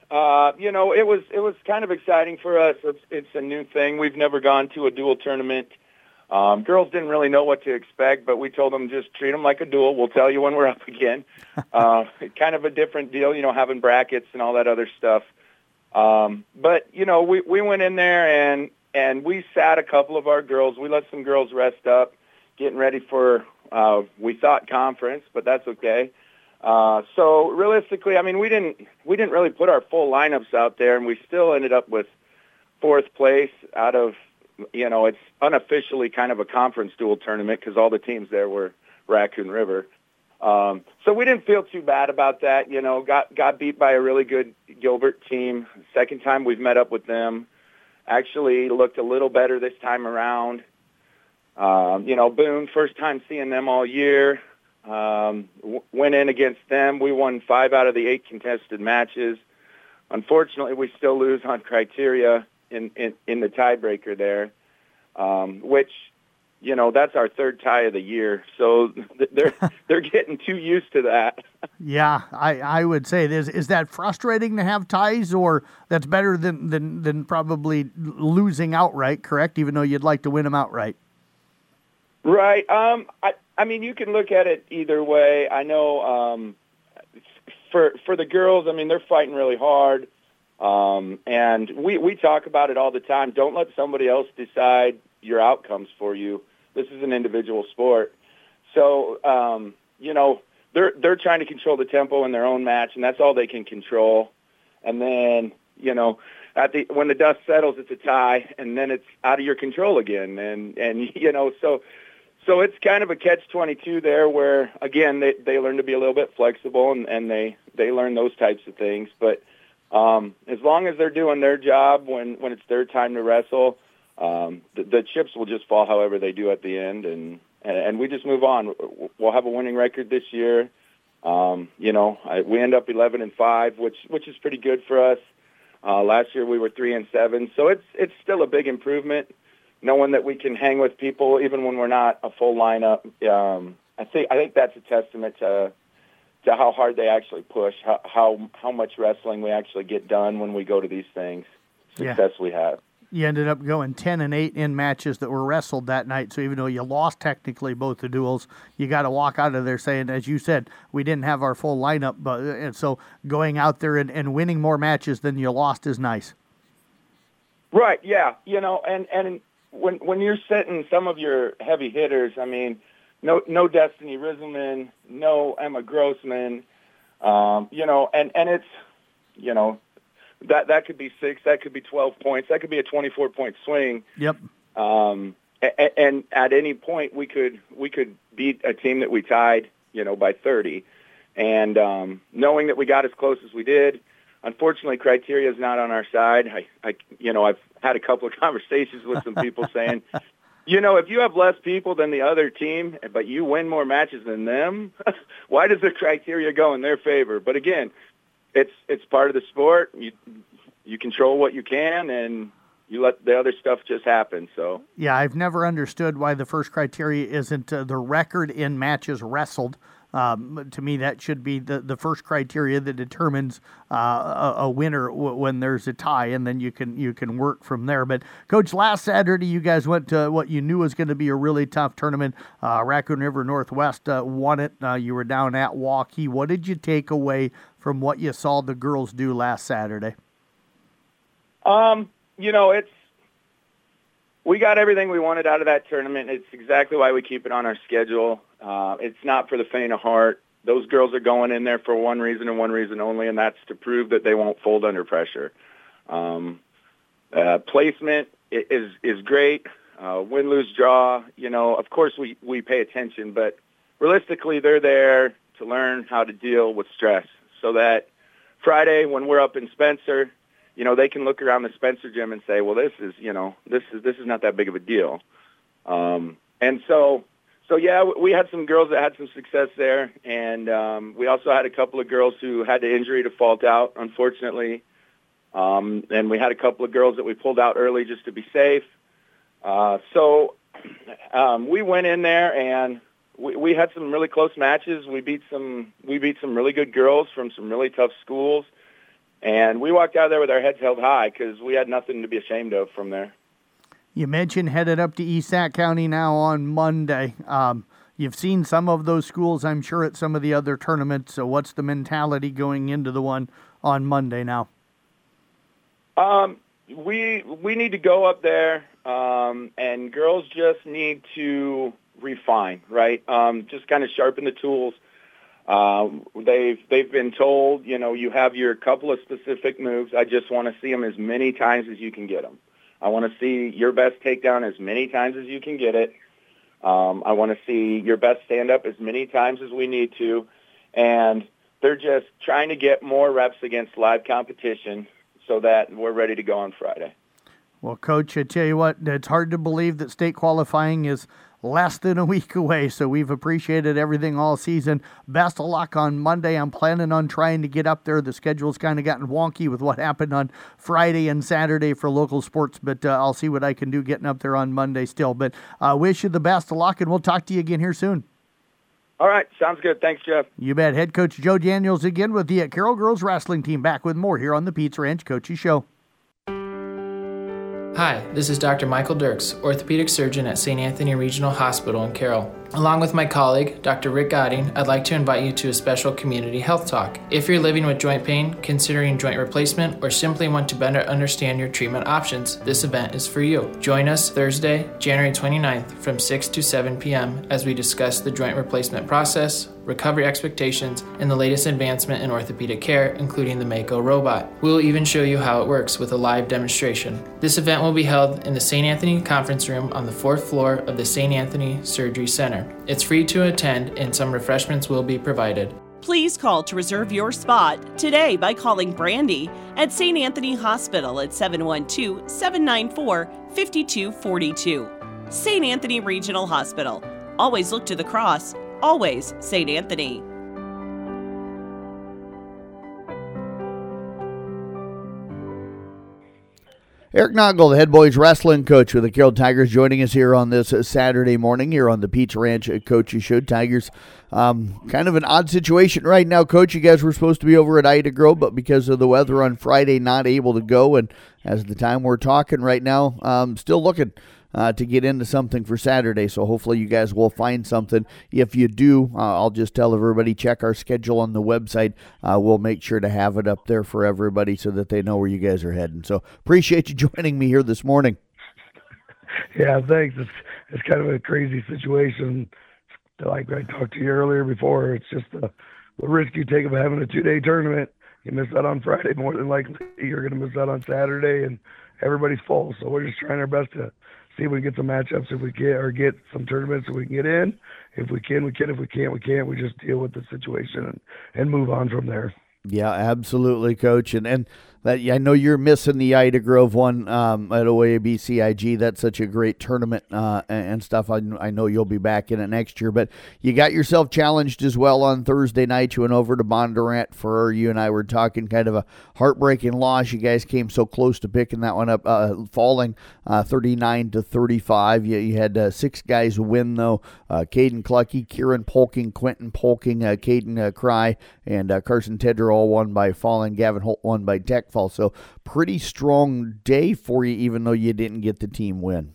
Speaker 11: It was kind of exciting for us. It's a new thing. We've never gone to a dual tournament. Girls didn't really know what to expect, but we told them just treat them like a duel. We'll tell you when we're up again. Kind of a different deal, having brackets and all that other stuff. But we went in there and we sat a couple of our girls. We let some girls rest up, getting ready for we thought conference, but that's okay. So realistically, we didn't really put our full lineups out there, and we still ended up with fourth place out of, it's unofficially kind of a conference dual tournament because all the teams there were Raccoon River. So we didn't feel too bad about that. Got beat by a really good Gilbert team. Second time we've met up with them. Actually looked a little better this time around. Boone, first time seeing them all year. Went in against them. We won 5 out of the 8 contested matches. Unfortunately, we still lose on criteria in the tiebreaker there, which, that's our third tie of the year. So they're getting too used to that.
Speaker 3: Yeah, I would say is that frustrating to have ties, or that's better than probably losing outright, correct? Even though you'd like to win them outright.
Speaker 11: Right. You can look at it either way. I know for the girls, they're fighting really hard. And we talk about it all the time. Don't let somebody else decide your outcomes for you. This is an individual sport. So, they're trying to control the tempo in their own match, and that's all they can control. And then, when the dust settles, it's a tie, and then it's out of your control again. And so it's kind of a catch-22 there where, again, they learn to be a little bit flexible, and they learn those types of things. But as long as they're doing their job when it's their time to wrestle, the chips will just fall however they do at the end, and we just move on. We'll have a winning record this year. We end up 11-5, which is pretty good for us. Last year we were 3-7, so it's still a big improvement. Knowing that we can hang with people even when we're not a full lineup, I think that's a testament to how hard they actually push, how much wrestling we actually get done when we go to these things. Success we have.
Speaker 3: You ended up going 10-8 in matches that were wrestled that night. So even though you lost technically both the duels, you got to walk out of there saying, as you said, we didn't have our full lineup. And so going out there and winning more matches than you lost is nice.
Speaker 11: Right, yeah. And when you're sitting some of your heavy hitters, I mean, no Destiny Rizzleman, no Emma Grossman, and it's, that could be 6, that could be 12 points, that could be a 24-point swing.
Speaker 3: Yep.
Speaker 11: And at any point we could beat a team that we tied, by 30. And knowing that we got as close as we did, unfortunately, criteria is not on our side. I've had a couple of conversations with some people saying, if you have less people than the other team, but you win more matches than them, why does the criteria go in their favor? But again, it's part of the sport. You control what you can, and you let the other stuff just happen. So
Speaker 3: yeah, I've never understood why the first criteria isn't the record in matches wrestled. To me, that should be the first criteria that determines a winner when there's a tie, and then you can work from there. But Coach, last Saturday you guys went to what you knew was going to be a really tough tournament. Raccoon River Northwest won it. You were down at Waukee. What did you take away from what you saw the girls do last Saturday?
Speaker 11: We got everything we wanted out of that tournament. It's exactly why we keep it on our schedule. It's not for the faint of heart. Those girls are going in there for one reason and one reason only, and that's to prove that they won't fold under pressure. Placement is great. Win, lose, draw. Of course we pay attention, but realistically they're there to learn how to deal with stress so that Friday when we're up in Spencer, they can look around the Spencer gym and say, well, this is not that big of a deal. And so yeah, we had some girls that had some success there, and we also had a couple of girls who had the injury to fault out, unfortunately. And we had a couple of girls that we pulled out early just to be safe. So we went in there and we had some really close matches. We beat some really good girls from some really tough schools. And we walked out of there with our heads held high because we had nothing to be ashamed of from there.
Speaker 3: You mentioned headed up to East Sac County now on Monday. You've seen some of those schools, I'm sure, at some of the other tournaments. So what's the mentality going into the one on Monday now?
Speaker 11: We need to go up there, and girls just need to refine, right? Just kind of sharpen the tools. They've been told, you have your couple of specific moves. I just want to see them as many times as you can get them. I want to see your best takedown as many times as you can get it. I want to see your best stand-up as many times as we need to. And they're just trying to get more reps against live competition so that we're ready to go on Friday.
Speaker 3: Well, Coach, I tell you what, it's hard to believe that state qualifying is less than a week away, so we've appreciated everything all season. Best of luck on Monday. I'm planning on trying to get up there. The schedule's kind of gotten wonky with what happened on Friday and Saturday for local sports, but I'll see what I can do getting up there on Monday still. But wish you the best of luck, and we'll talk to you again here soon.
Speaker 11: All right, sounds good. Thanks, Jeff.
Speaker 3: You bet. Head Coach Joe Daniels again with the Carroll Girls Wrestling Team, back with more here on the Pizza Ranch Coaches Show.
Speaker 8: Hi, this is Dr. Michael Dirks, orthopedic surgeon at St. Anthony Regional Hospital in Carroll. Along with my colleague, Dr. Rick Godding, I'd like to invite you to a special community health talk. If you're living with joint pain, considering joint replacement, or simply want to better understand your treatment options, this event is for you. Join us Thursday, January 29th from 6 to 7 p.m. as we discuss the joint replacement process, recovery expectations, and the latest advancement in orthopedic care, including the Mako robot. We'll even show you how it works with a live demonstration. This event will be held in the St. Anthony Conference Room on the 4th floor of the St. Anthony Surgery Center. It's free to attend, and some refreshments will be provided.
Speaker 9: Please call to reserve your spot today by calling Brandy at St. Anthony Hospital at 712-794-5242. St. Anthony Regional Hospital. Always look to the cross. Always St. Anthony.
Speaker 3: Eric Noggle, the head boys wrestling coach with the Carroll Tigers, joining us here on this Saturday morning here on the Pizza Ranch Coaches Show. Tigers, kind of an odd situation right now, Coach. You guys were supposed to be over at Ida Grove, but because of the weather on Friday, not able to go. And as the time we're talking right now, still looking to get into something for Saturday. So hopefully you guys will find something. If you do, I'll just tell everybody, check our schedule on the website. We'll make sure to have it up there for everybody so that they know where you guys are heading. So appreciate you joining me here this morning.
Speaker 12: Yeah, thanks. It's kind of a crazy situation. Like I talked to you earlier before, it's just the risk you take of having a 2-day tournament. You miss out on Friday, more than likely you're going to miss out on Saturday, and everybody's full. So we're just trying our best to see if we can get some matchups, if we can, or get some tournaments if we can get in. If we can, we can. If we can't, we can't. We just deal with the situation and move on from there.
Speaker 3: Yeah, absolutely, Coach. And that, I know you're missing the Ida Grove one at OABCIG. That's such a great tournament and stuff. I know you'll be back in it next year. But you got yourself challenged as well on Thursday night. You went over to Bondurant for, you and I were talking, kind of a heartbreaking loss. You guys came so close to picking that one up, falling 39-35. You had 6 guys win, though. Caden Clucky, Kieran Polking, Quentin Polking, Caden Cry, and Carson Tedder all won by falling. Gavin Holt won by tech fall. So pretty strong day for you, even though you didn't get the team win.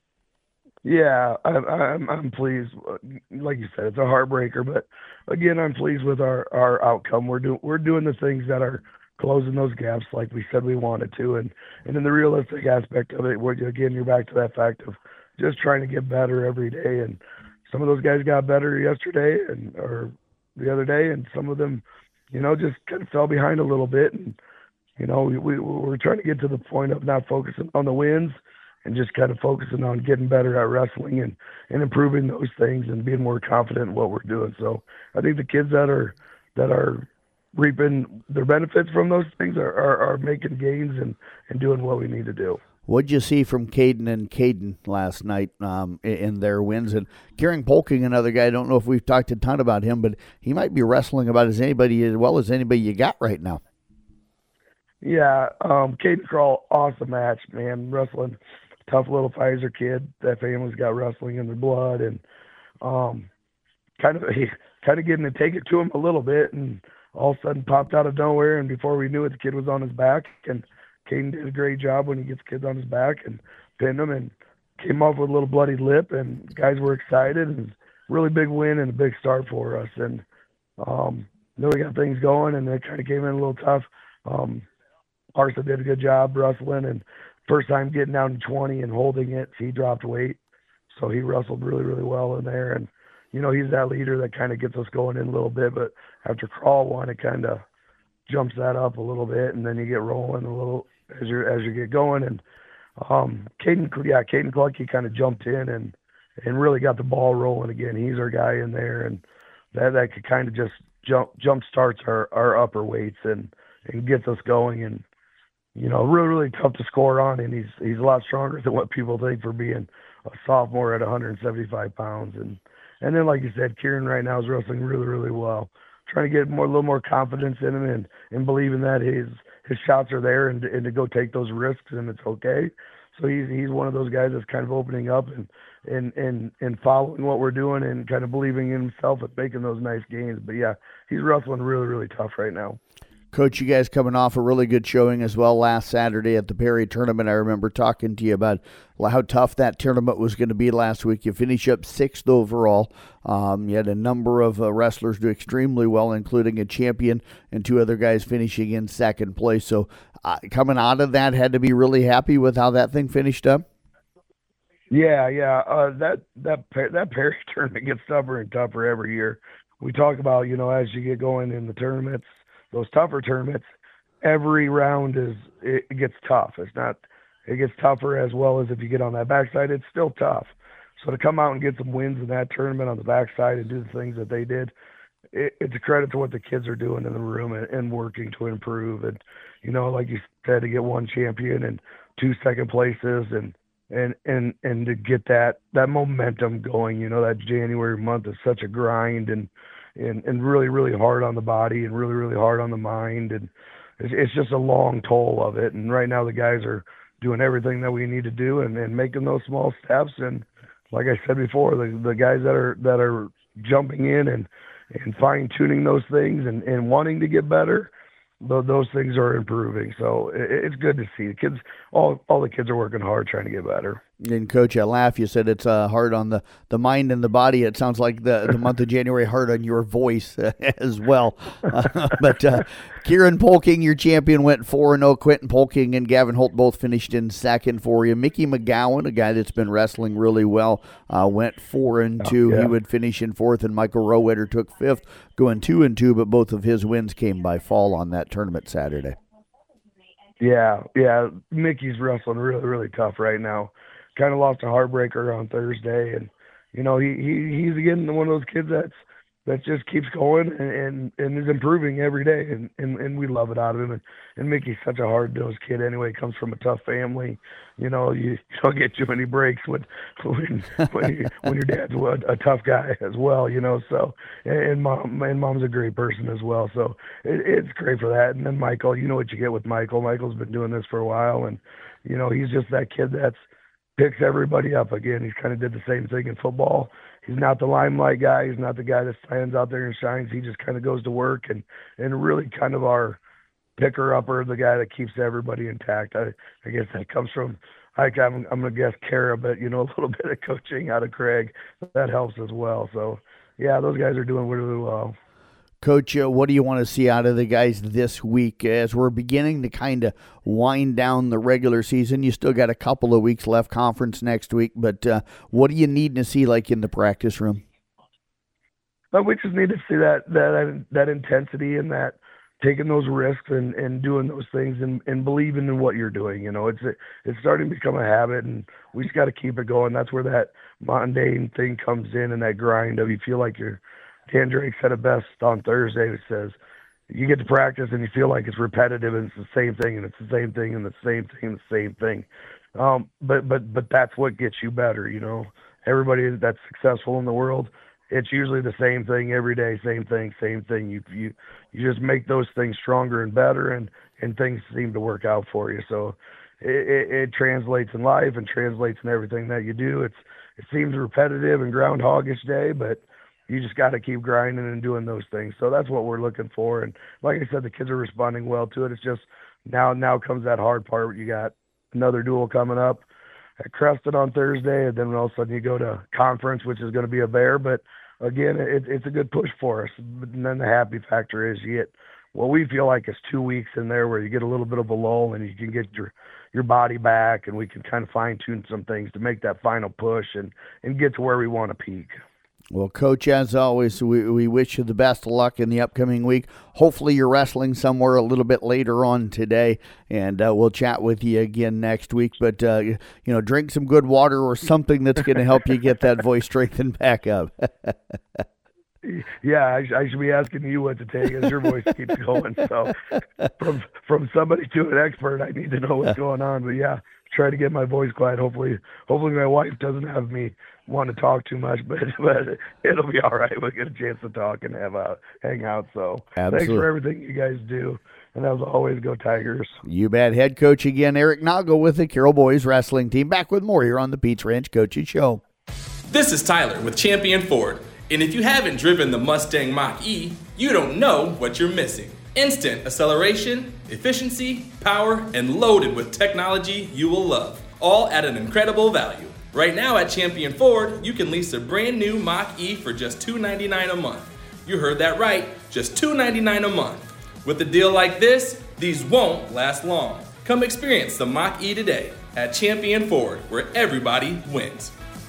Speaker 12: Yeah, I'm pleased. Like you said, it's a heartbreaker, but again, I'm pleased with our outcome. We're doing the things that are closing those gaps, like we said we wanted to, and in the realistic aspect of it, again, you're back to that fact of just trying to get better every day. And some of those guys got better yesterday or the other day, and some of them, just kind of fell behind a little bit. And we're trying to get to the point of not focusing on the wins and just kind of focusing on getting better at wrestling and improving those things and being more confident in what we're doing. So I think the kids that are reaping their benefits from those things are making gains and doing what we need to do.
Speaker 3: What'd you see from Caden and Caden last night in their wins? And Kieran Polking, another guy, I don't know if we've talked a ton about him, but he might be wrestling about as well as anybody you got right now.
Speaker 12: Yeah, Caden Crawl, awesome match, man. Wrestling, tough little Pfizer kid. That family's got wrestling in their blood, and kind of getting to take it to him a little bit, and all of a sudden popped out of nowhere, and before we knew it, the kid was on his back, and Caden did a great job when he gets kids on his back and pinned them and came off with a little bloody lip, and guys were excited, and really big win and a big start for us. And then we got things going, and it kind of came in a little tough. Arsa did a good job wrestling, and first time getting down to 20 and holding it. He dropped weight, so he wrestled really, really well in there. And, he's that leader that kind of gets us going in a little bit, but after Crawl one, it kind of jumps that up a little bit, and then you get rolling a little as you get going. And Caden Clucky kind of jumped in and really got the ball rolling again. He's our guy in there, and that could kind of just jump starts our upper weights and gets us going. And really, really tough to score on, and he's a lot stronger than what people think for being a sophomore at 175 pounds. And then, like you said, Kieran right now is wrestling really, really well. Trying to get a little more confidence in him and believing that his shots are there and to go take those risks, and it's okay. So he's one of those guys that's kind of opening up and following what we're doing and kind of believing in himself and making those nice gains. But yeah, he's wrestling really, really tough right now.
Speaker 3: Coach, you guys coming off a really good showing as well last Saturday at the Perry tournament. I remember talking to you about how tough that tournament was going to be last week. You finished up 6th overall. You had a number of wrestlers do extremely well, including a champion and 2 other guys finishing in 2nd place. So coming out of that, had to be really happy with how that thing finished up.
Speaker 12: Yeah. That Perry tournament gets tougher and tougher every year. We talk about, as you get going in the tournaments, those tougher tournaments, every round it gets tough. It gets tougher as well as if you get on that backside, it's still tough. So to come out and get some wins in that tournament on the backside and do the things that they did, it's a credit to what the kids are doing in the room and working to improve. And, like you said, to get 1 champion and 2 second places and to get that momentum going, that January month is such a grind and really, really hard on the body and really, really hard on the mind. And it's just a long toll of it. And right now the guys are doing everything that we need to do and making those small steps. And like I said before, the guys that are jumping in and fine tuning those things and wanting to get better, those things are improving. So it's good to see the kids. All the kids are working hard trying to get better.
Speaker 3: And, Coach, I laugh. You said it's hard on the mind and the body. It sounds like the month of January hard on your voice as well. But Kieran Polking, your champion, went 4-0. Quentin Polking and Gavin Holt both finished in second for you. Mickey McGowan, a guy that's been wrestling really well, went 4-2.
Speaker 12: Oh, yeah.
Speaker 3: He would finish in fourth, and Michael Rowetter took fifth, going 2-2, but both of his wins came by fall on that tournament Saturday.
Speaker 12: Yeah. Mickey's wrestling really, really tough right now. Kind of lost a heartbreaker on Thursday, and he's again one of those kids that just keeps going and is improving every day, and we love it out of him. And Mickey's such a hard-nosed kid anyway. Comes from a tough family. You don't get too many breaks when your dad's a tough guy as well. So and mom's a great person as well. So it's great for that. And then Michael, you know what you get with Michael. Michael's been doing this for a while, and he's just that kid that's picks everybody up again. He's kind of did the same thing in football. He's not the limelight guy. He's not the guy that stands out there and shines. He just kind of goes to work and really kind of our picker-upper, the guy that keeps everybody intact. I guess that comes from, I'm going to guess Kara, but, a little bit of coaching out of Craig. That helps as well. So, yeah, those guys are doing really well.
Speaker 3: Coach, what do you want to see out of the guys this week as we're beginning to kind of wind down the regular season? You still got a couple of weeks left, conference next week, but what do you need to see like in the practice room?
Speaker 12: We just need to see that intensity and that taking those risks and doing those things and believing in what you're doing. It's starting to become a habit, and we just got to keep it going. That's where that mundane thing comes in, and that grind of you feel like you're. Dan Drake said it best on Thursday. It says, you get to practice and you feel like it's repetitive and it's the same thing and it's the same thing and the same thing and the same thing. But that's what gets you better. Everybody that's successful in the world, it's usually the same thing every day, same thing. You just make those things stronger and better, and things seem to work out for you. So it translates in life and translates in everything that you do. It seems repetitive and groundhogish day, but you just got to keep grinding and doing those things. So that's what we're looking for. And like I said, the kids are responding well to it. It's just now comes that hard part where you got another duel coming up at Creston on Thursday, and then all of a sudden you go to conference, which is going to be a bear. But again, it's a good push for us. And then the happy factor is you get what we feel like is 2 weeks in there where you get a little bit of a lull and you can get your body back, and we can kind of fine tune some things to make that final push and get to where we want to peak.
Speaker 3: Well, Coach, as always, we wish you the best of luck in the upcoming week. Hopefully you're wrestling somewhere a little bit later on today, and we'll chat with you again next week. But, drink some good water or something that's going to help you get that voice strengthened back up.
Speaker 12: Yeah, I should be asking you what to take as your voice keeps going. So from somebody to an expert, I need to know what's going on. But, yeah, try to get my voice quiet. Hopefully my wife doesn't have me want to talk too much, but it'll be all right. We'll get a chance to talk and hang out. So
Speaker 3: Absolutely.
Speaker 12: Thanks for everything you guys do. And as always, go Tigers.
Speaker 3: You bet. Head coach again, Eric Nago with the Carroll Boys wrestling team. Back with more here on the Pete's Ranch Coaches Show.
Speaker 13: This is Tyler with Champion Ford. And if you haven't driven the Mustang Mach-E, you don't know what you're missing. Instant acceleration, efficiency, power, and loaded with technology you will love. All at an incredible value. Right now at Champion Ford, you can lease a brand new Mach-E for just $299 a month. You heard that right, just $299 a month. With a deal like this, these won't last long. Come experience the Mach-E today at Champion Ford, where everybody wins.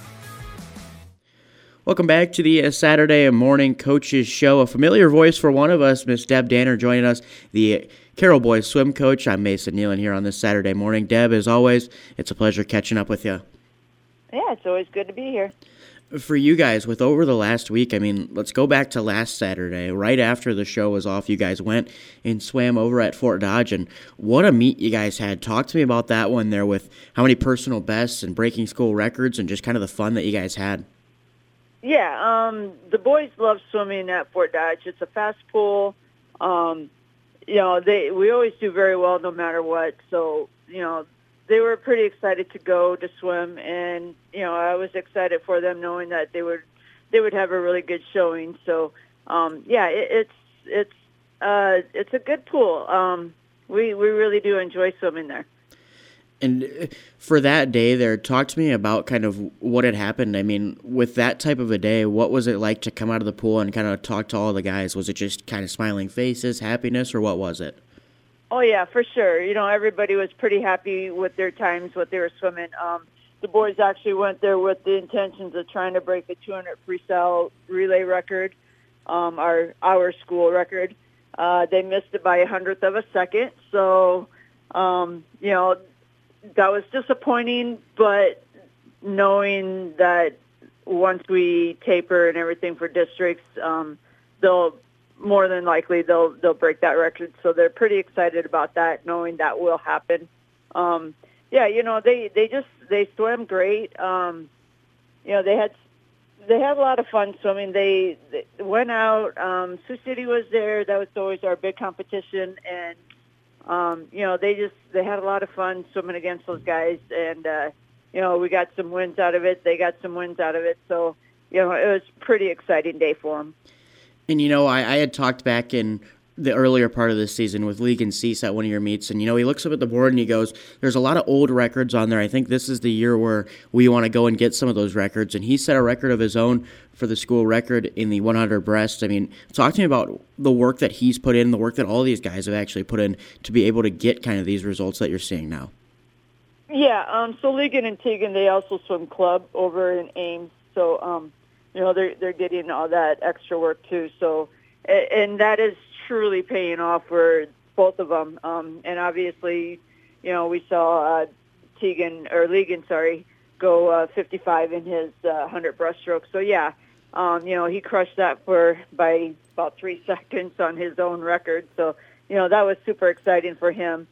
Speaker 14: Welcome back to the Saturday Morning Coaches Show. A familiar voice for one of us, Miss Deb Danner, joining us, the Carroll Boys swim coach. I'm Mason Nealon here on this Saturday morning. Deb, as always, it's a pleasure catching up with you.
Speaker 15: Yeah, it's always good to be here.
Speaker 14: For you guys, with over the last week, let's go back to last Saturday. Right after the show was off, you guys went and swam over at Fort Dodge, and what a meet you guys had. Talk to me about that one there with how many personal bests and breaking school records and just kind of the fun that you guys had.
Speaker 15: Yeah, the boys love swimming at Fort Dodge. It's a fast pool. We always do very well no matter what. So, they were pretty excited to go to swim, and I was excited for them, knowing that they would have a really good showing. So, it's a good pool. We really do enjoy swimming there.
Speaker 14: And for that day there, talk to me about kind of what had happened. I mean, with that type of a day, what was it like to come out of the pool and kind of talk to all the guys? Was it just kind of smiling faces, happiness, or what was it?
Speaker 15: Oh, yeah, for sure. Everybody was pretty happy with their times, what they were swimming. The boys actually went there with the intentions of trying to break the 200 freestyle relay record, our school record. They missed it by 100th of a second. So, that was disappointing, but knowing that once we taper and everything for districts, they'll more than likely they'll break that record. So they're pretty excited about that, knowing that will happen. They swam great. They had a lot of fun swimming. They went out. Sioux City was there. That was always our big competition, and they had a lot of fun swimming against those guys, and we got some wins out of it. They got some wins out of it. So it was a pretty exciting day for them.
Speaker 14: And I had talked back in the earlier part of this season with Legan Cease at one of your meets, and he looks up at the board and he goes, there's a lot of old records on there. I think this is the year where we want to go and get some of those records. And he set a record of his own for the school record in the 100 breast. I mean, talk to me about the work that he's put in, the work that all these guys have actually put in to be able to get kind of these results that you're seeing now.
Speaker 15: Yeah, so Legan and Tegan, they also swim club over in Ames. So, they're getting all that extra work too. So, and that is truly paying off for both of them. And obviously, we saw Legan, go 55 in his 100 breaststroke. So yeah, he crushed that by about 3 seconds on his own record. So, that was super exciting for him.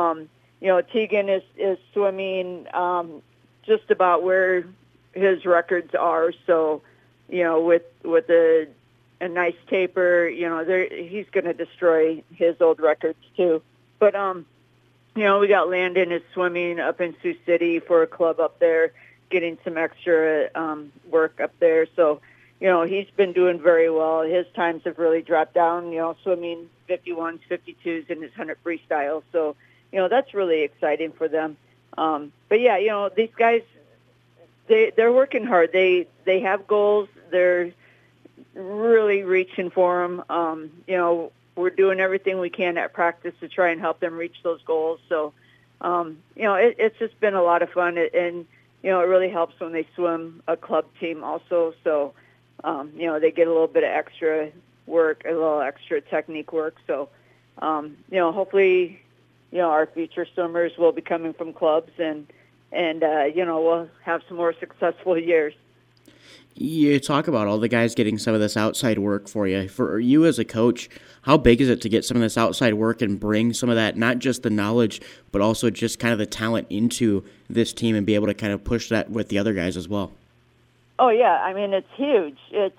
Speaker 15: Tegan is swimming just about where his records are. So, with a nice taper, he's going to destroy his old records too. But, we got Landon is swimming up in Sioux City for a club up there, getting some extra work up there. So, he's been doing very well. His times have really dropped down, swimming 51s, 52s in his 100 freestyle. So, that's really exciting for them. But yeah, these guys, they're working hard. They have goals. They're really reaching for them. We're doing everything we can at practice to try and help them reach those goals. So, it's just been a lot of fun, and it really helps when they swim a club team also. So, they get a little bit of extra work, a little extra technique work. So, hopefully, our future swimmers will be coming from clubs, and we'll have some more successful years.
Speaker 14: You talk about all the guys getting some of this outside work for you. For you as a coach, how big is it to get some of this outside work and bring some of that, not just the knowledge, but also just kind of the talent into this team and be able to kind of push that with the other guys as well?
Speaker 15: Oh, yeah. I mean, it's huge. It's,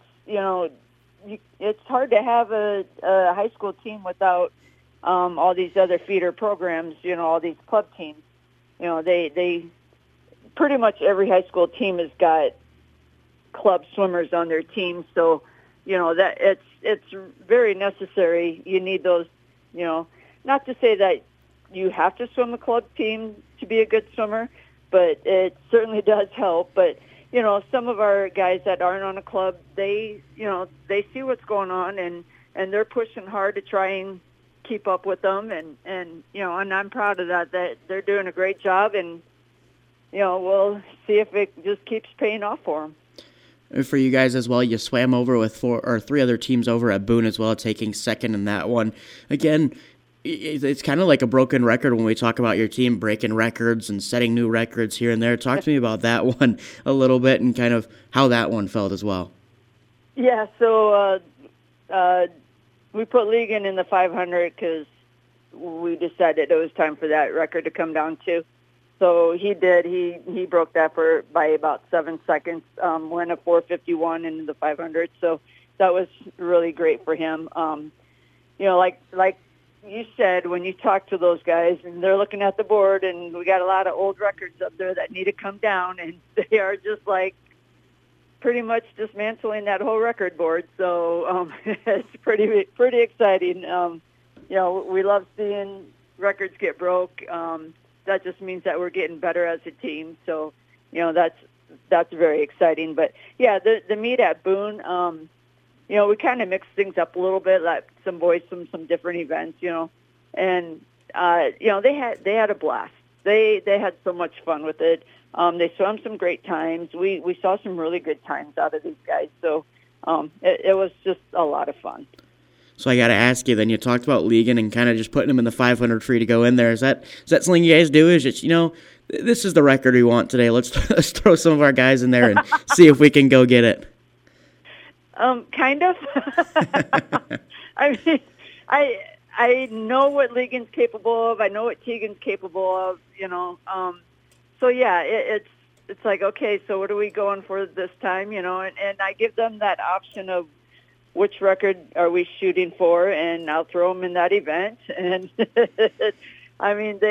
Speaker 15: it's hard to have a high school team without all these other feeder programs, all these club teams. They pretty much every high school team has got club swimmers on their team. So, that it's very necessary. You need those, not to say that you have to swim a club team to be a good swimmer, but it certainly does help. But, some of our guys that aren't on a club, they see what's going on, and they're pushing hard to try and keep up with them. And I'm proud of that they're doing a great job, and, we'll see if it just keeps paying off for them.
Speaker 14: For you guys as well, you swam over with 3 other teams over at Boone as well, taking second in that one. Again, it's kind of like a broken record when we talk about your team breaking records and setting new records here and there. Talk to me about that one a little bit and kind of how that one felt as well.
Speaker 15: Yeah, so we put Legan in the 500 because we decided it was time for that record to come down too. So he did. He broke that by about 7 seconds, went a 4:51 into the 500. So that was really great for him. Like you said, when you talk to those guys and they're looking at the board, and we got a lot of old records up there that need to come down, and they are just like pretty much dismantling that whole record board. So it's pretty exciting. We love seeing records get broke. that just means that we're getting better as a team. So, that's very exciting. But yeah, the meet at Boone, we kind of mixed things up a little bit, like some boys from some different events, and they had a blast. They had so much fun with it. They swam some great times. We saw some really good times out of these guys. So it was just a lot of fun.
Speaker 14: So I got to ask you then, you talked about Legan and kind of just putting them in the 500 free to go in there. Is that something you guys do? Is it, this is the record we want today. Let's throw some of our guys in there and see if we can go get it.
Speaker 15: Kind of. I mean, I know what Legan's capable of. I know what Tegan's capable of, So yeah, it's like, okay, so what are we going for this time, and I give them that option of which record are we shooting for, and I'll throw them in that event. And I mean,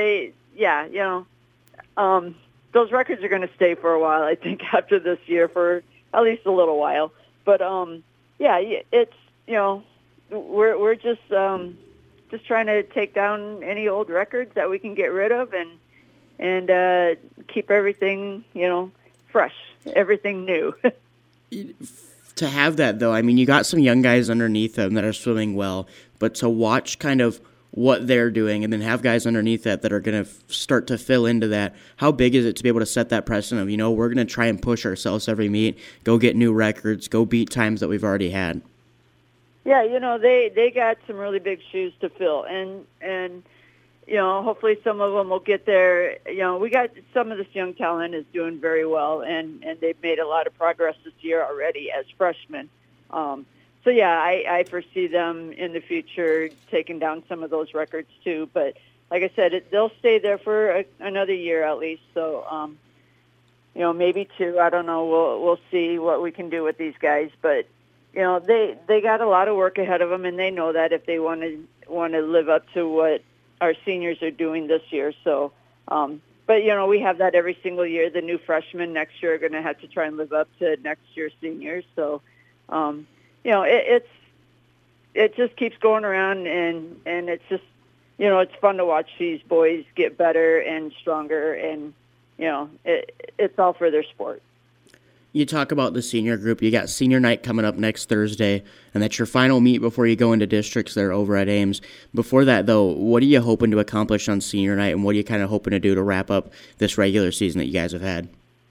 Speaker 15: those records are going to stay for a while, I think, after this year, for at least a little while. But it's, we're just trying to take down any old records that we can get rid of and keep everything, fresh, everything new.
Speaker 14: To have that, though, I mean, you got some young guys underneath them that are swimming well, but to watch kind of what they're doing and then have guys underneath that are going to start to fill into that, how big is it to be able to set that precedent of, we're going to try and push ourselves every meet, go get new records, go beat times that we've already had?
Speaker 15: Yeah, they got some really big shoes to fill, and hopefully some of them will get there. We got some of this young talent is doing very well, and they've made a lot of progress this year already as freshmen. So yeah, I foresee them in the future taking down some of those records too. But like I said, they'll stay there for another year at least. So maybe two. I don't know. We'll see what we can do with these guys, but. They got a lot of work ahead of them, and they know that if they want to live up to what our seniors are doing this year. So, but we have that every single year. The new freshmen next year are going to have to try and live up to next year's seniors. So, it just keeps going around, and it's just it's fun to watch these boys get better and stronger, and it's all for their sport.
Speaker 14: You talk about the senior group. You got senior night coming up next Thursday, and that's your final meet before you go into districts there over at Ames. Before that, though, what are you hoping to accomplish on senior night, and what are you kind of hoping to do to wrap up this regular season that you guys have had?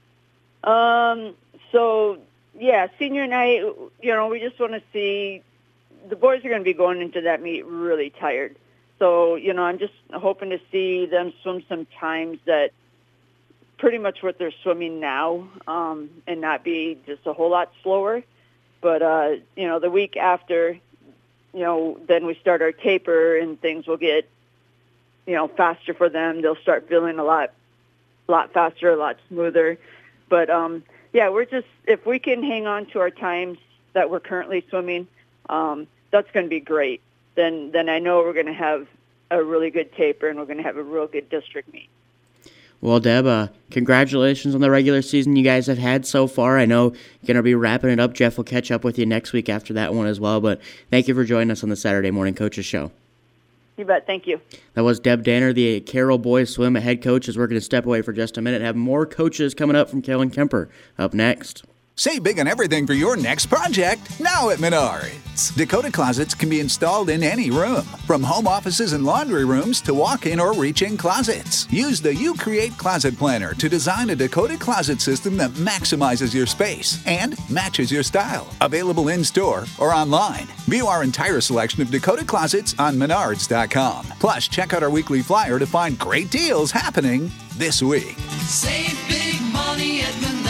Speaker 15: Senior night, we just want to see the boys are going to be going into that meet really tired. So, I'm just hoping to see them swim some times that pretty much what they're swimming now, and not be just a whole lot slower. But, the week after, then we start our taper and things will get, faster for them. They'll start feeling a lot faster, a lot smoother. But, we're just, if we can hang on to our times that we're currently swimming, that's going to be great. Then I know we're going to have a really good taper and we're going to have a real good district meet.
Speaker 14: Well, Deb, congratulations on the regular season you guys have had so far. I know you're going to be wrapping it up. Jeff will catch up with you next week after that one as well. But thank you for joining us on the Saturday Morning Coaches Show.
Speaker 15: You bet. Thank you.
Speaker 14: That was Deb Danner, the Carroll boys swim head coach, as we're going to step away for just a minute and have more coaches coming up from Kellen Kemper up next.
Speaker 16: Save big on everything for your next project now at Menards. Dakota Closets can be installed in any room, from home offices and laundry rooms to walk-in or reach-in closets. Use the You Create Closet Planner to design a Dakota Closet system that maximizes your space and matches your style. Available in-store or online. View our entire selection of Dakota Closets on Menards.com. Plus, check out our weekly flyer to find great deals happening this week.
Speaker 17: Save big money at Menards.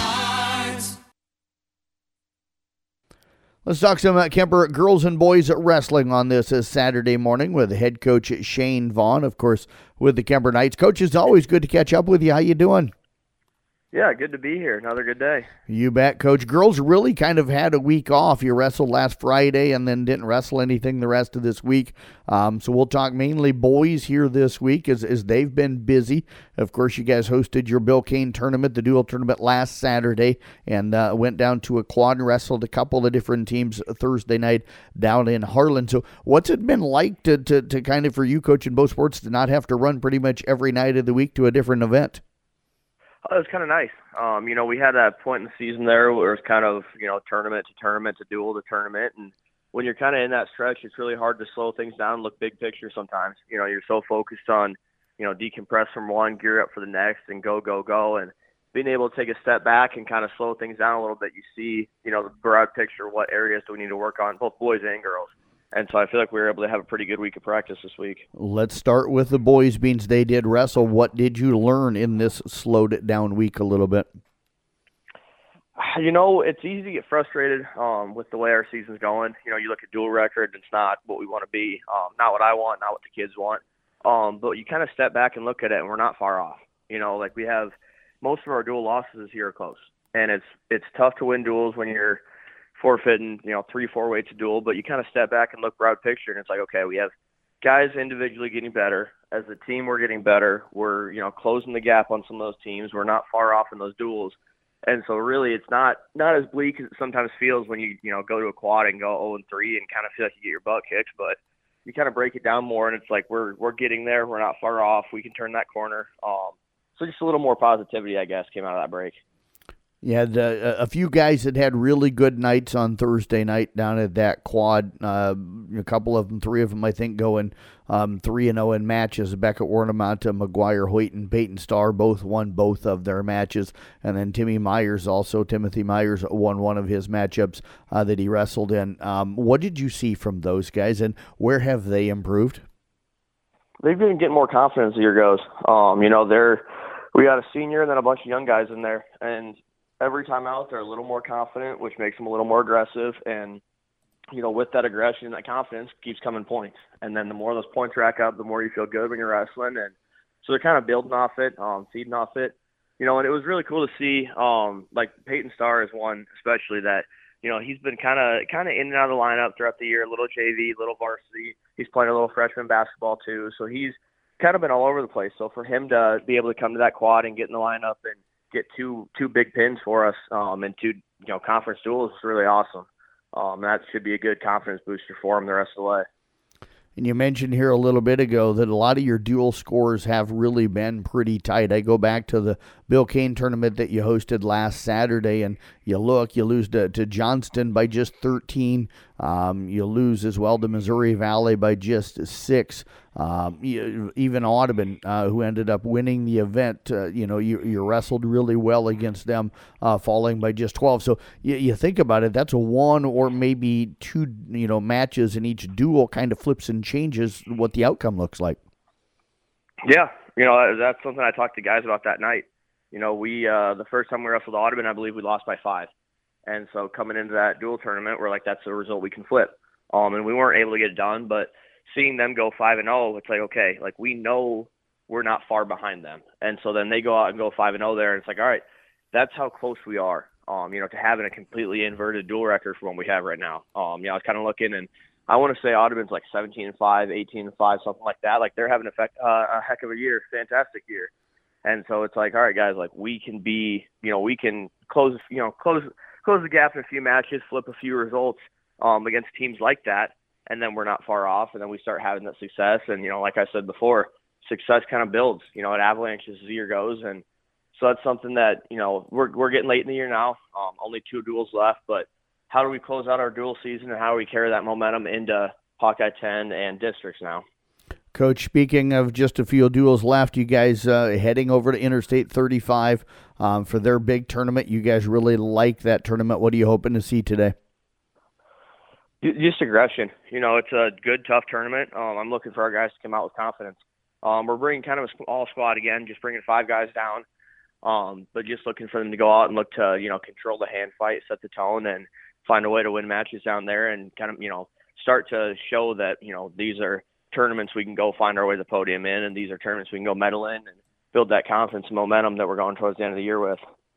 Speaker 3: Let's talk some Kemper girls and boys wrestling on this Saturday morning with head coach Shane Vaughn, of course, with the Kemper Knights. Coach, it's always good to catch up with you. How you doing?
Speaker 18: Yeah, good to be here. Another good day.
Speaker 3: You bet, Coach. Girls really kind of had a week off. You wrestled last Friday and then didn't wrestle anything the rest of this week. So we'll talk mainly boys here this week as they've been busy. Of course, you guys hosted your Bill Kane tournament, the dual tournament, last Saturday, and went down to a quad and wrestled a couple of different teams Thursday night down in Harlan. So what's it been like to kind of, for you, Coach, in both sports, to not have to run pretty much every night of the week to a different event?
Speaker 18: It was kind of nice. We had that point in the season there where it was kind of, tournament to tournament to dual to tournament. And when you're kind of in that stretch, it's really hard to slow things down and look big picture sometimes. You're so focused on, decompress from one, gear up for the next, and go, go, go. And being able to take a step back and kind of slow things down a little bit, you see, the broad picture, what areas do we need to work on, both boys and girls. And so I feel like we were able to have a pretty good week of practice this week.
Speaker 3: Let's start with the boys, Beans. They did wrestle. What did you learn in this slowed down week a little bit?
Speaker 18: It's easy to get frustrated with the way our season's going. You look at dual record, it's not what we want to be, not what I want, not what the kids want. But you kind of step back and look at it, and we're not far off. We have most of our dual losses here are close. And it's tough to win duals when you're forfeiting, 3-4 weights a dual, but you kind of step back and look broad picture, and it's like, okay, we have guys individually getting better. As a team, we're getting better. We're, closing the gap on some of those teams. We're not far off in those duals. And so really it's not as bleak as it sometimes feels when you go to a quad and go 0-3 and kind of feel like you get your butt kicked, but you kind of break it down more, and it's like we're getting there. We're not far off. We can turn that corner. So just a little more positivity, I guess, came out of that break.
Speaker 3: You had a few guys that had really good nights on Thursday night down at that quad. A couple of them, 3 of them, I think, going 3-0 in matches. Beckett Ornament, McGuire Hoyt, and Peyton Starr both won both of their matches. And then Timothy Myers won one of his matchups that he wrestled in. What did you see from those guys, and where have they improved?
Speaker 18: They've been getting more confidence as the year goes. We got a senior and then a bunch of young guys in there, and every time out, they're a little more confident, which makes them a little more aggressive. And, with that aggression and that confidence keeps coming points. And then the more those points rack up, the more you feel good when you're wrestling. And so they're kind of building off it, feeding off it. And it was really cool to see, like Peyton Starr is one especially that, he's been kind of in and out of the lineup throughout the year, a little JV, little varsity. He's playing a little freshman basketball too. So he's kind of been all over the place. So for him to be able to come to that quad and get in the lineup and get two big pins for us and 2 conference duels is really awesome. That should be a good confidence booster for him the rest of the way.
Speaker 3: And you mentioned here a little bit ago that a lot of your dual scores have really been pretty tight. I go back to the Bill Kane tournament that you hosted last Saturday, and you lose to Johnston by just 13. You lose as well to Missouri Valley by just 6. Even Audubon, who ended up winning the event, you wrestled really well against them, falling by just 12. So you think about it, that's a 1 or maybe 2, matches in each duel kind of flips and changes what the outcome looks like.
Speaker 18: Yeah, that's something I talked to guys about that night. We the first time we wrestled Audubon, I believe we lost by 5. And so coming into that dual tournament, we're like, that's a result we can flip. And we weren't able to get it done, but seeing them go 5-0, it's like, okay, like we know we're not far behind them. And so then they go out and go 5-0 there, and it's like, all right, that's how close we are, to having a completely inverted dual record from what we have right now. I was kind of looking, and I want to say Audubon's like 17-5, 18-5, something like that. Like they're having a heck of a year, fantastic year. And so it's like, all right, guys, like we can be, we can close the gap in a few matches, flip a few results against teams like that, and then we're not far off, and then we start having that success. And, like I said before, success kind of builds, at Avalanche as the year goes. And so that's something that, we're getting late in the year now, only 2 duels left, but how do we close out our dual season, and how do we carry that momentum into Hawkeye 10 and districts now?
Speaker 3: Coach, speaking of just a few duels left, you guys heading over to Interstate 35 for their big tournament. You guys really like that tournament. What are you hoping to see today?
Speaker 18: Just aggression. It's a good, tough tournament. I'm looking for our guys to come out with confidence. We're bringing kind of a small squad again, just bringing 5 guys down, but just looking for them to go out and look to, control the hand fight, set the tone, and find a way to win matches down there and kind of, start to show that, these are tournaments we can go find our way to the podium in, and these are tournaments we can go medal in and build that confidence and momentum that we're going towards the end of the year with.